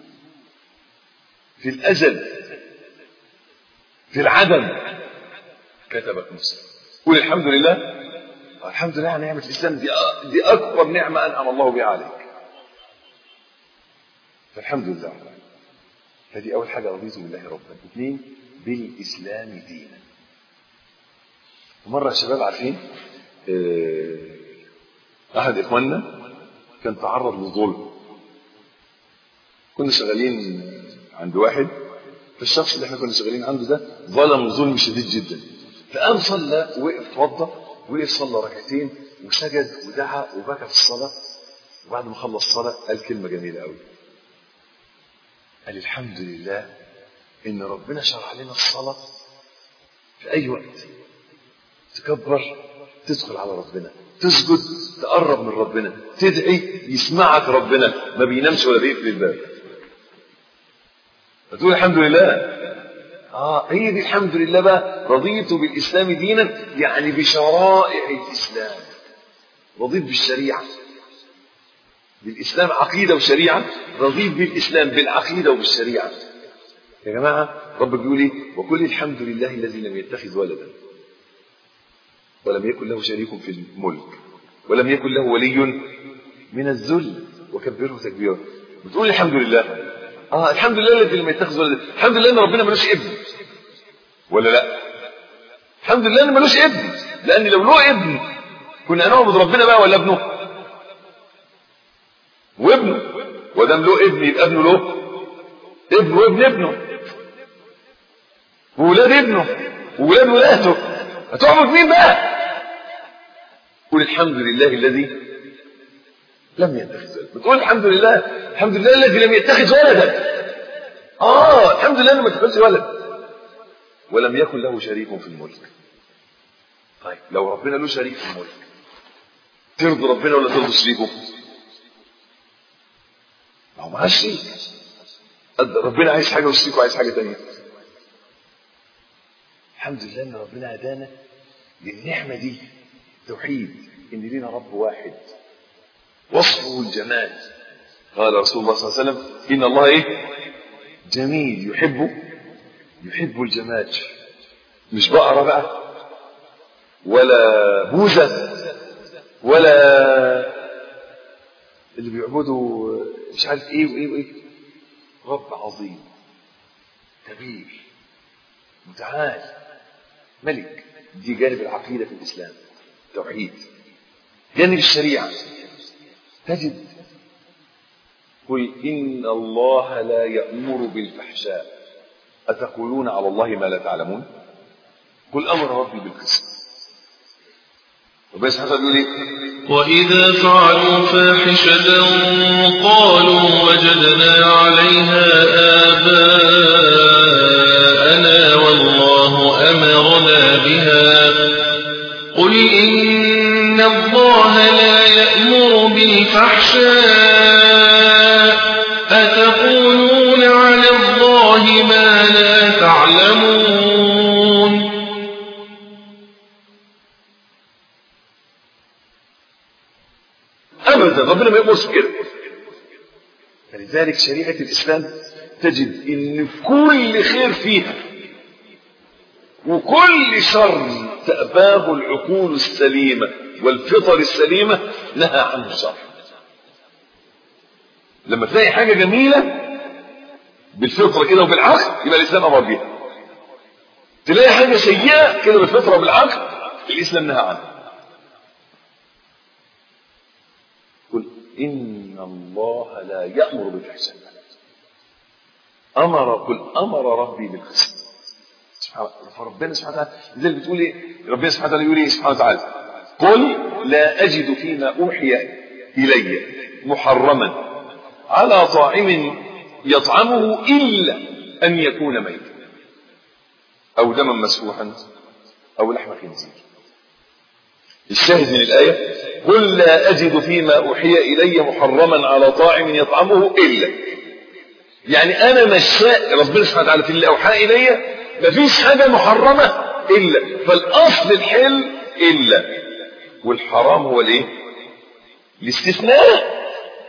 في الازل في العدم كتبك مسلم. قول الحمد لله. الحمد لله على نعمه الاسلام، دي اكبر نعمه انعم الله بها عليك. فالحمد لله. فدي اول حاجه رضيت بالله ربا. اثنين بالاسلام دينا. مره الشباب عارفين احد اخواننا كان تعرض للظلم. كنا شغالين عند واحد، فالشخص اللي احنا كنا شغالين عنده ده ظلم ظلم شديد جدا. فقام صلى، وقف توضى، وقف صلى ركعتين وسجد ودعا وبكى في الصلاه. وبعد ما خلص الصلاه قال كلمه جميله قوي. قال الحمد لله ان ربنا شرع لنا الصلاه في اي وقت. تكبر تدخل على ربنا، تسجد تقرب من ربنا، تدعي يسمعك ربنا، ما بينامش ولا بيقفل الباب. فتقول الحمد لله. هي دي الحمد لله بقى. رضيت بالإسلام دينا يعني بشرائع الإسلام. رضيت بالشريعة، بالإسلام عقيدة وشريعة. رضيت بالإسلام بالعقيدة وبالشريعة. يا جماعة ربك بيقول ايه؟ وقل الحمد لله الذي لم يتخذ ولدا ولم يكن له شريك في الملك ولم يكن له ولي من الذل وكبره تكبيرا. بتقول الحمد لله. الحمد لله الذي لم يتخذ ولدا. الحمد لله ان ربنا ملوش ابن، ولا لا؟ الحمد لله ان ملوش ابن، لان لو له ابن كنا نعبد ربنا بقى ولا ابنه؟ وابنه. ودام له ابن يبقى ابنه له ابن وابن ابنه وولاد ابنه وولاد ولاده. هتعبد مين بقى؟ قول الحمد لله الذي لم يتخذ ولدا. بتقول الحمد لله، الحمد لله الذي لم يتخذ ولدا. الحمد لله انه ما اتخذش ولد ولم يكن له شريك في الملك. طيب لو ربنا له شريك في الملك ترضي ربنا ولا ترضي شريكه؟ ما هو معاش شريك. ربنا عايز حاجه وشريكه عايز حاجه ثانيه. الحمد لله ان ربنا هدانا للنعمه دي، توحيد، ان لينا رب واحد وصفه الجمال. قال رسول الله صلى الله عليه وسلم ان الله جميل يحب الجمال. مش بقره بقى ولا بوزه ولا اللي بيعبدوا مش عارف ايه وايه وايه. رب عظيم كبير متعال ملك. دي جانب العقيدة في الإسلام، توحيد. جانب الشريعة تجد قل إن الله لا يأمر بالفحشاء أتقولون على الله ما لا تعلمون. قل أمر ربي بالقسط. وبس حسب يقول وإذا فعلوا فاحشة قالوا وجدنا عليها آباءنا والله أمرنا بها قل إن الله لا يأمر بالفحشاء أتقولون على الله ما لا تعلمون. أبدا ربنا ما يأمرش كده. فلذلك شريعة الإسلام تجد إن كل خير فيها وكل شر تأباه العقول السليمة والفطر السليمة نهى عنه الشرع. لما تلاقي حاجة جميلة بالفطرة كده وبالعقل يبقى الإسلام أمر بها. تلاقي حاجة سيئة كده بالفطرة وبالعقل الإسلام نهى عنها. قل إن الله لا يأمر بالفحشاء قل أمر ربي بالقسط. فربنا سبحانه وتعالى زي اللي بتقول ايه؟ ربنا سبحانه وتعالى يقول ايه سبحانه وتعالى؟ قل لا أجد فيما أوحي إلي محرما على طاعم يطعمه إلا أن يكون ميتا أو دما مسفوحا أو لحم خنزير. الشاهد من الآية قل لا أجد فيما أوحي إلي محرما على طاعم يطعمه إلا، يعني أنا مشاء ربنا سبحانه وتعالى في اللي أوحى إلي مفيش حاجة محرمة إلا، فالأصل الحل إلا، والحرام هو الإيه؟ الاستثناء.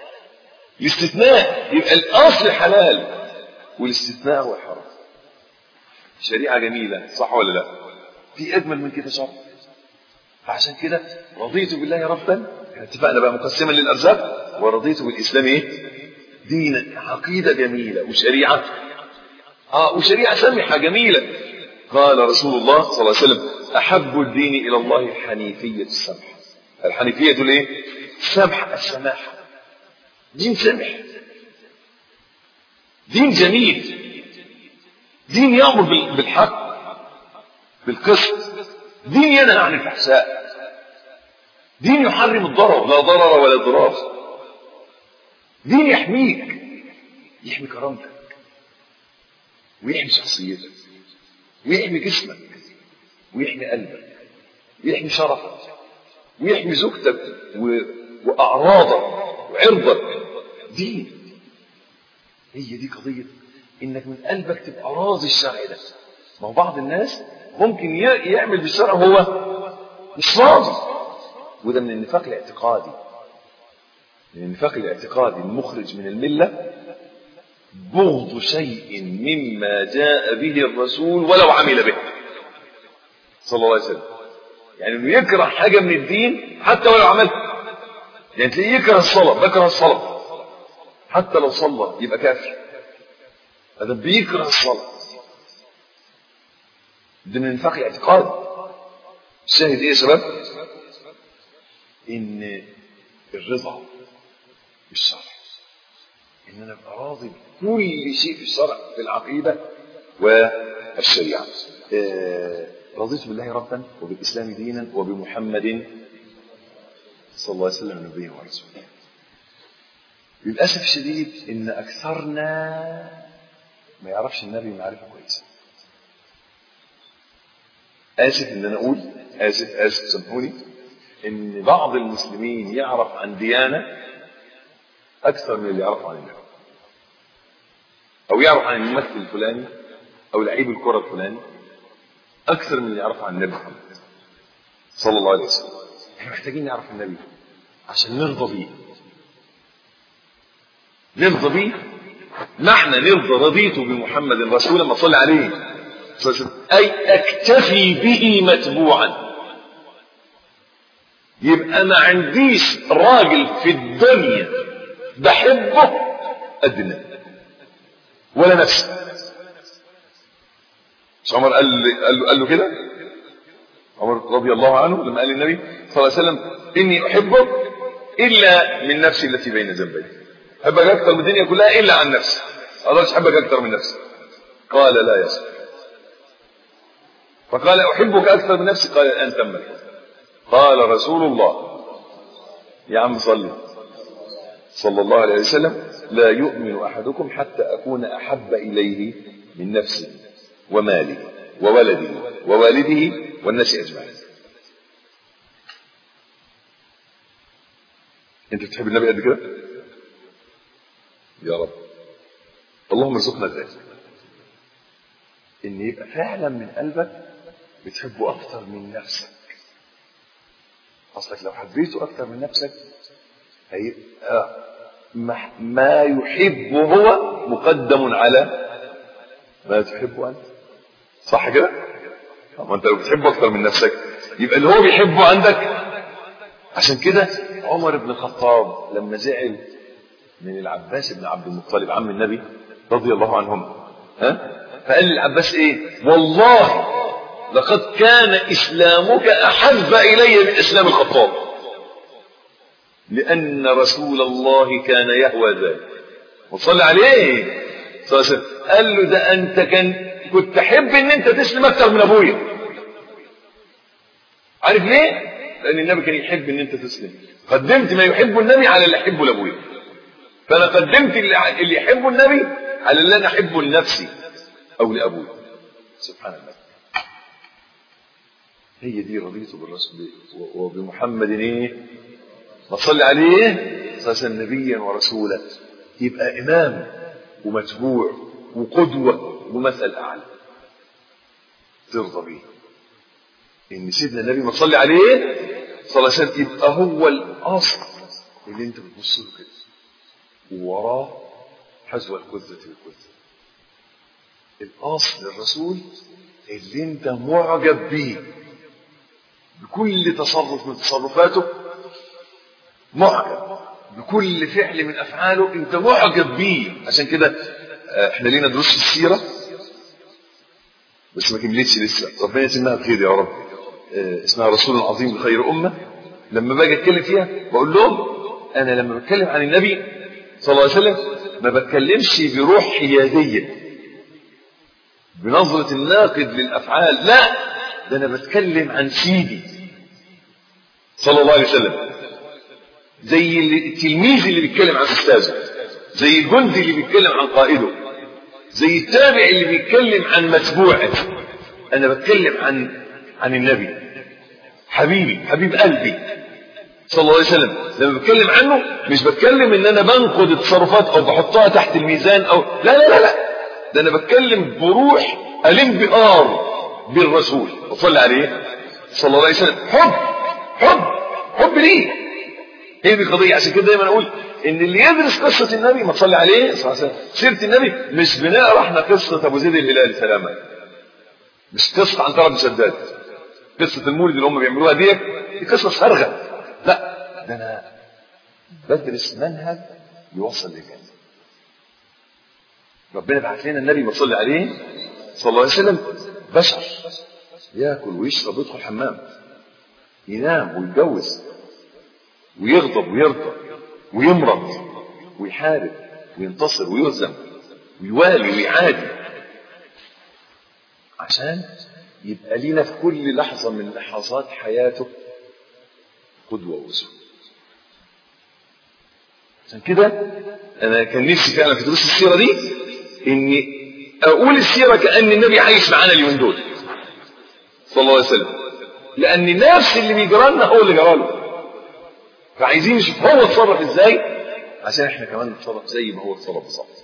يبقى الأصل حلال والاستثناء هو الحرام. شريعة جميلة صح ولا لا؟ في أجمل من كده شرع. فعشان كده رضيت بالله ربا، اتفقنا بقى مقسما للأرزاق، ورضيت بالإسلام إيه؟ دينا، عقيدة جميلة وشريعة وشريعة سمحة جميلة. قال رسول الله صلى الله عليه وسلم أحب الدين إلى الله الحنيفية السمحة. الحنيفية الايه؟ السمحة، السماحة. دين سمح، دين جميل، دين يأمر بالحق بالقسط، دين ينهى عن الفحشاء، دين يحرم الضرر، لا ضرر ولا ضرار، دين يحميك، يحمي كرامتك ويحمي شخصيتك ويحمي جسمك ويحمي قلبك ويحمي شرفك ويحمي زوجتك وأعراضك وعرضك. دين، هي دي قضية انك من قلبك تبقى راضي الشرع ده ما هو بعض الناس ممكن يعمل بالشرع وهو مش راضي، وده من النفاق الاعتقادي. من النفاق الاعتقادي المخرج من الملة بغض شيء مما جاء به الرسول ولو عمل به صلى الله عليه وسلم. يعني انه يكره حاجة من الدين حتى ولو عملها. يعني تلاقيه يكره الصلاة، بكره الصلاة حتى لو صلى يبقى كافر. هذا بيكره الصلاة، ده من النفاق الاعتقادي. الشاهد ايه يا شباب؟ ان الرضا بالشرع، ان انا ابقى راضي بكل شيء في الشرع في العقيده والشريعه. رضيت بالله ربا وبالاسلام دينا وبمحمد صلى الله عليه وسلم نبيا ورسولا. للاسف الشديد ان اكثرنا ما يعرفش النبي معرفه كويسه. اسف ان انا اقول اسف سامحوني ان بعض المسلمين يعرف عن ديانه اكثر من اللي يعرف عن النبي، او يعرف عن الممثل الفلاني او لعيب الكره الفلاني اكثر من اللي يعرف عن النبي صلى الله عليه وسلم. احنا محتاجين نعرف النبي عشان نرضى بيه. نرضى بيه معنى نرضى رضيت بمحمد رسولا ما صلى عليه صلى الله عليه وسلم اي اكتفي به متبوعا. يبقى ما عنديش راجل في الدنيا بحبه قد النبي ولا نفسي. مش عمر قال له كده؟ عمر رضي الله عنه لما قال للنبي صلى الله عليه وسلم اني احبك الا من نفسي التي بين جنبي. احبك اكثر من الدنيا كلها الا عن نفسي. ما اقدرش احبك اكثر من نفسي. قال لا يصح. فقال احبك اكثر من نفسي. قال الان تم. قال رسول الله يا عم صلى الله عليه وسلم لا يؤمن احدكم حتى اكون احب اليه من نفسه وماله وولده ووالده والناس اجمعين. انت بتحب النبي قد كده؟ يا رب اللهم ارزقنا ذلك، ان يبقى فعلا من قلبك بتحبه اكتر من نفسك. اصلك لو حبيته اكتر من نفسك هيبقى ما يحبه هو مقدم على ما تحبه انت. صح كده؟ ما انت لو بتحبه اكتر من نفسك يبقى اللي هو بيحبه عندك. عشان كده عمر بن الخطاب لما زعل من العباس بن عبد المطلب عم النبي رضي الله عنهم فقال للعباس ايه؟ والله لقد كان اسلامك احب الي من اسلام الخطاب، لان رسول الله كان يهوى ذلك. وصلى عليه صلى الله عليه وسلم قال له ده انت كنت تحب ان انت تسلم اكتر من ابويا. عارف ليه؟ لان النبي كان يحب ان انت تسلم. قدمت ما يحبه النبي على اللي يحبه لابويا، فانا قدمت اللي يحبه النبي على اللي انا احبه لنفسي او لابويا. سبحان الله. هي دي رضيته بالرسول وبمحمد ايه وصلى عليه صلى الله عليه وسلم نبيا ورسولا. يبقى امام ومتبوع وقدوه ومثل اعلى. ترضى بيه ان سيدنا النبي ما صلى عليه صلى الله عليه وسلم يبقى هو الاصل اللي انت بتبص له كده، ووراه حذو الكذة بالكذة. الاصل الرسول اللي انت معجب بيه بكل تصرف من تصرفاته، معجب بكل فعل من افعاله، انت معجب بيه. عشان كده احنا لينا دروس في السيره بس ما كملتش لسه، ربنا يتمها بخير يا رب. اسمها رسول عظيم بخير امه. لما باجي اتكلم فيها بقول لهم انا لما بتكلم عن النبي صلى الله عليه وسلم ما بتكلمش بروح حياديه بنظره الناقد للافعال، لا، ده انا بتكلم عن سيدي صلى الله عليه وسلم، زي التلميذ اللي بيتكلم عن استاذه، زي الجندي اللي بيتكلم عن قائده، زي التابع اللي بيتكلم عن متبوعه. انا بتكلم عن النبي حبيبي، حبيب قلبي صلى الله عليه وسلم. لما بتكلم عنه مش بتكلم ان انا بنقد التصرفات او بحطها تحت الميزان او لا لا لا لا، ده انا بتكلم بروح الانبهار بالرسول وصلى عليه صلى الله عليه وسلم. حب ليه. هي دي قضية. عشان كده دايما اقول ان اللي يدرس قصة النبي ما تصلي عليه صلى الله عليه وسلم سيرة النبي مش بنقرا احنا قصة ابو زيد الهلالي سلامة، مش قصة عنترة بن شداد، قصة المولد اللي هم بيعملوها دي قصة فارغة. لا، ده انا بدرس منهج يوصل للجنة. ربنا بعت لنا النبي ما تصلي عليه صلى الله عليه وسلم بشر ياكل ويشرب ويدخل الحمام، ينام ويتجوز ويغضب ويرضى ويمرض ويحارب وينتصر ويهزم ويوالي ويعادي، عشان يبقى لنا في كل لحظة من لحظات حياته قدوة وأسوة. عشان كده أنا كان نفسي فعلا في دروس السيرة دي إني أقول السيرة كأن النبي عايش معانا اليومين دول صلى الله عليه وسلم، لأن نفس اللي بيجرالنا هو اللي جراله، فعايزين نشوف هو اتصرف ازاي عشان احنا كمان نتصرف زي ما هو اتصرف بالظبط.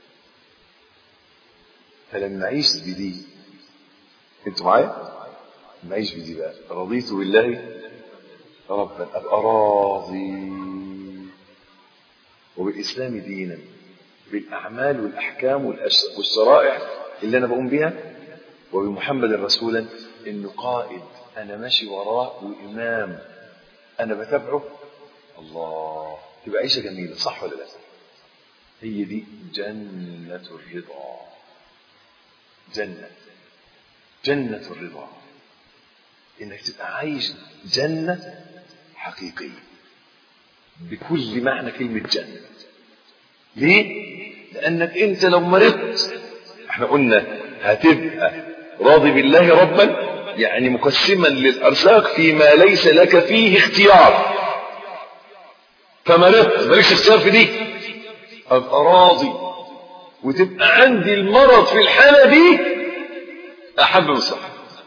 فلما نعيش بدي، انتوا معايا؟ نعيش بدي بقى، رضيت بالله ربا، ابقى راضي، وبالاسلام دينا، بالاعمال والاحكام والشرائع اللي انا بقوم بيها، وبمحمد رسولا انه قائد انا ماشي وراه وامام انا بتابعه. الله، تبقى عيشه جميله، صح ولا لا؟ هي دي جنه الرضا. جنه الرضا، انك تبقى عايش جنه حقيقيه بكل معنى كلمه جنه. ليه؟ لانك انت لو مرضت، احنا قلنا هتبقى راضي بالله ربا، يعني مقسما للارزاق فيما ليس لك فيه اختيار. فمرضت مالكش اختيار في دي، ابقى راضي وتبقى عندي المرض في الحالة دي احب من الصحة.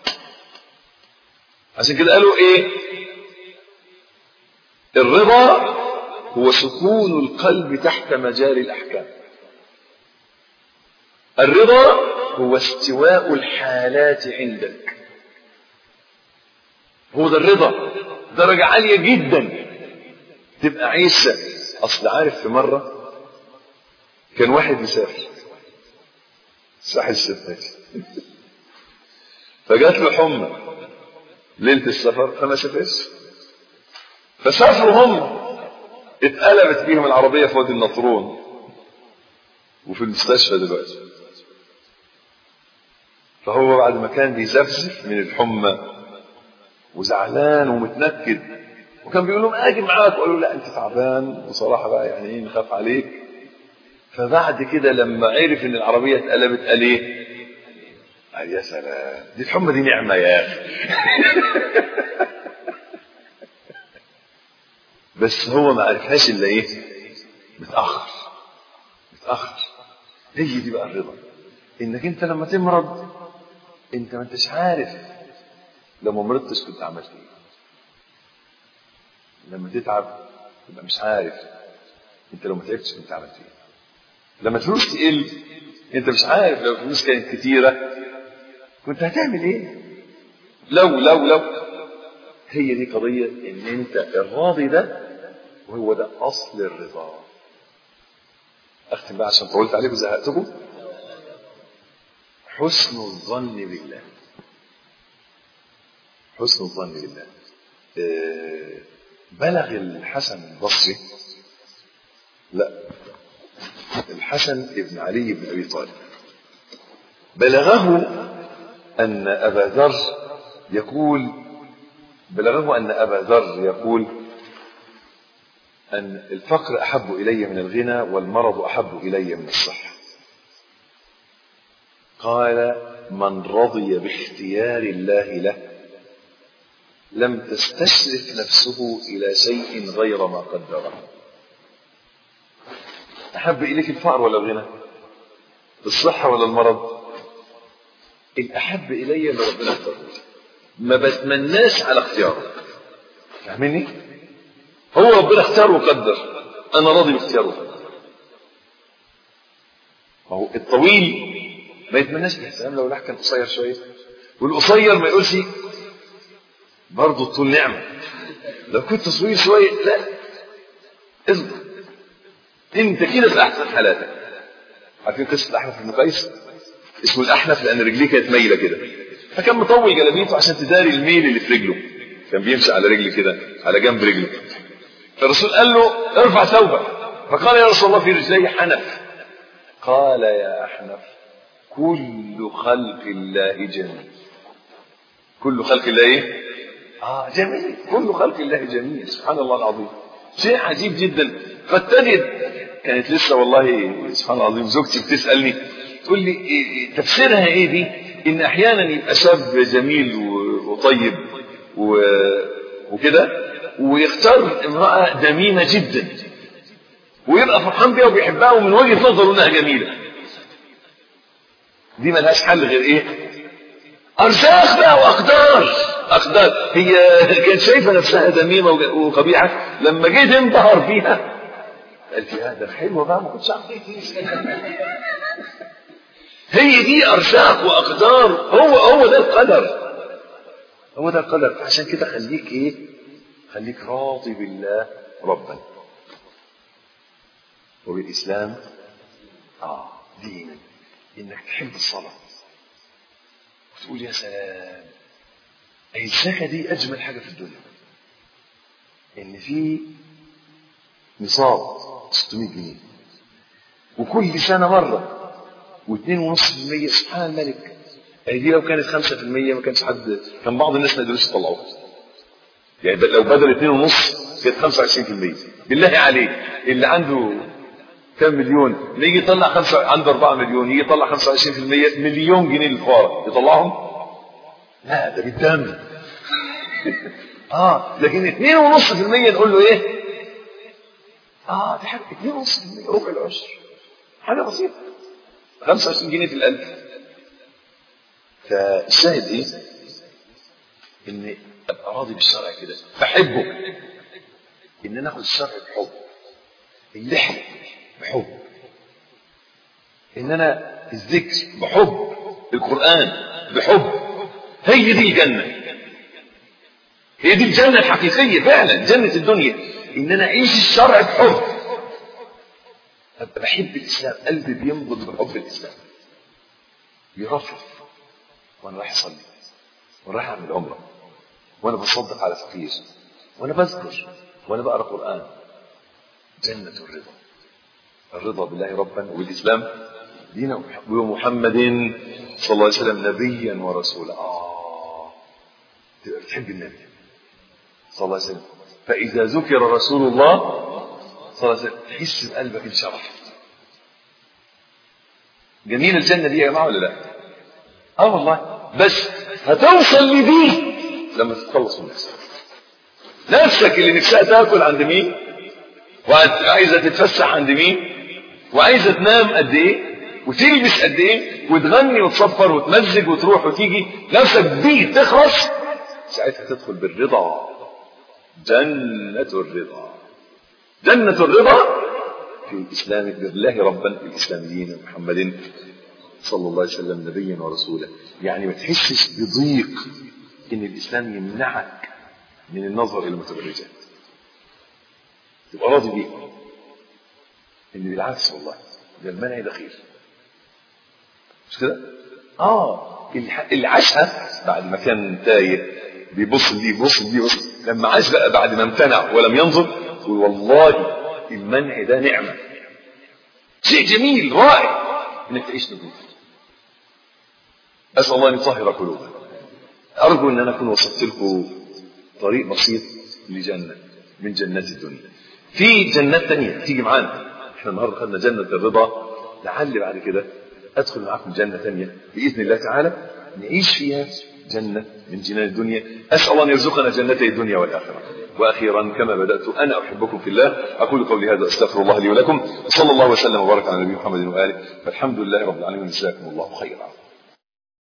عشان كده قالوا ايه؟ الرضا هو سكون القلب تحت مجاري الاحكام. الرضا هو استواء الحالات عندك، هو ده الرضا، درجة عالية جدا تبقى عيسى. اصل عارف في مرة كان واحد يسافر الساحل الشمالي فجات له حمى ليلة السفر فما سافرش، فسافروا هم، اتقلبت بيهم العربية في وادي النطرون وفي المستشفى دلوقتي. فهو بعد ما كان بيزفزف من الحمى وزعلان ومتنكد، وكان بيقول لهم اجي معاك، وقالوا لا انت تعبان بصراحه بقى، يعني ايه نخاف عليك. فبعد كده لما عرف ان العربيه اتقلبت قال ايه؟ قال يا سلام، دي الحمى دي نعمه يا اخي بس هو ما عرفهاش الا ايه؟ متاخر. هي دي بقى الرضا، انك انت لما تمرض انت ما انتش عارف لما مرضتش كنت عملت ايه، لما تتعب تبقى مش عارف انت لو ما تعبتش كنت عملت ايه، لما الفلوس تقل انت مش عارف لو الفلوس كانت كتيره كنت هتعمل ايه. لو هي دي قضيه ان انت الراضي ده، وهو ده اصل الرضا. اختم بقى عشان طولت عليكم وزهقتكم. حسن الظن بالله، حسن الظن بالله. بلغ الحسن البصري، لا الحسن ابن علي بن ابي طالب، بلغه ان ابا ذر يقول ان الفقر احب الي من الغنى والمرض احب الي من الصحه. قال من رضي باختيار الله له لم تستشرف نفسه إلى شيء غير ما قدره. أحب إليك الفقر ولا الغنى؟ الصحة ولا المرض؟ الأحب إلي اللي ربنا اختاره، ما بتمناش على اختياره. فاهميني؟ هو ربنا اختاره وقدر، أنا راضي باختياره. هو الطويل ما يتمناش الاحترام لو الواحد كان قصير شويه، والقصير ما يقولش برضه الطول نعمه، لو كنت طويل شويه لا اصبر انت كده في احسن حالاتك. عارفين قصه الاحنف بن قيس؟ اسمه الاحنف لان رجليه كانت مايله كده، فكان مطول جلابيته عشان تداري الميل اللي في رجله، كان بيمشي على رجل كده على جنب رجله. فالرسول قال له ارفع ثوبك، فقال يا رسول الله في رجلي حنف. قال يا احنف كل خلق الله جميل. كل خلق الله ايه؟ جميل. كل خلق الله جميل. سبحان الله العظيم، شيء عجيب جدا. قد تجد كانت لسه والله سبحان الله العظيم زوجتي بتسالني تقول لي تفسيرها ايه دي؟ ان احيانا يبقى شاب جميل وطيب وكده ويختار امراه دميمه جدا ويبقى فرحان بيها وبيحبها ومن وجهه نظره انها جميله. دي ملهاش حل غير ايه؟ ارزاق بقى واقدار. هي كانت شايفه نفسها دميمه وقبيحه، لما جيت انبهر بيها قالت لي هذا حلو بقى ما كنتش اعرف. هي دي ارزاق واقدار، هو ده القدر، هو ده القدر. عشان كده خليك ايه؟ خليك راضي بالله ربا وبالاسلام دينا، انك تحب الصلاه وتقول يا سلام اي الزكاه دي اجمل حاجه في الدنيا، ان في نصاب 600 جنيه وكل سنه مره و2.5%. سبحان الملك. يعني دي لو كانت 5% ما كانش حد، كان بعض الناس ما يقدروش يطلعوها. يعني لو بدل 2.5 كانت 25%. بالله عليك اللي عنده كم مليون يجي يطلع عنده 4 مليون يجي يطلع 25% مليون جنيه للفقراء يطلعهم؟ لا ده بالدم. لكن 2.5% نقول له ايه؟ دي حاجه 2.5% ربع العشر، حاجه بسيطه، 25 جنيه في الألف. فالشاهد ايه؟ ان ابقى راضي بالشرع كده، بحبه، ان انا اخذ الشرع بحب، اللحية بحب، ان انا الذكر بحب، القرآن بحب. هي دي الجنة، هي دي الجنة الحقيقية فعلا، جنة الدنيا، ان انا اعيش الشرع بحب، ابقى بحب الاسلام، قلبي بينبض بحب الاسلام، بيرفرف وانا رايح اصلي وانا رايح اعمل عمره وانا بصدق على فقير وانا بذكر وانا بقرا قران. جنه الرضا بالله ربا وبالاسلام دينا ومحمد صلى الله عليه وسلم نبيا ورسولا. تبقى بتحب النبي صلى الله عليه وسلم، فاذا ذكر رسول الله صلى الله عليه وسلم تحس بقلبك انشرح. جميل الجنه دي يا جماعه ولا لا؟ والله. بس هتوصل لدي لما تتخلص من نفسك اللي نفسها تاكل عند مين، وعايزه تتفسح عند مين، وعايزه تنام قد ايه وتلبس قد ايه وتغني وتصفر وتمزج وتروح وتيجي، نفسك دي تخلص ساعتها تدخل بالرضا. جنة الرضا في الإسلام بالله ربا، في الإسلام دين محمد صلى الله عليه وسلم نبيا ورسولا. يعني ما تحسش بضيق ان الإسلام يمنعك من النظر إلى المتبرجات، تبقى راضي بيه. ان بالعكس والله ده المنع ده خير، مش كده؟ اللي عاشها بعد ما كان تايه بيبص لما عاش بقى بعد ما امتنع ولم ينظر، والله المنع ده نعمة، شيء جميل رائع انك تعيش نظيف. اسال الله ان يطهر قلوبنا. ارجو ان انا اكون وصلت لكم طريق بسيط لجنة من جنات الدنيا. في جنات تانية تيجي معانا، احنا النهارده خدنا جنة الرضا، لعل بعد كده ادخل معاكم جنة تانية باذن الله تعالى نعيش فيها جنة من جنان الدنيا. اسال الله ان يرزقنا جنتي الدنيا والاخره. واخيرا كما بدات انا احبكم في الله، اقول قولي هذا استغفر الله لي ولكم، صلى الله وسلم وبارك على نبينا محمد واله، والحمد لله رب العالمين، جزاكم الله خيرا.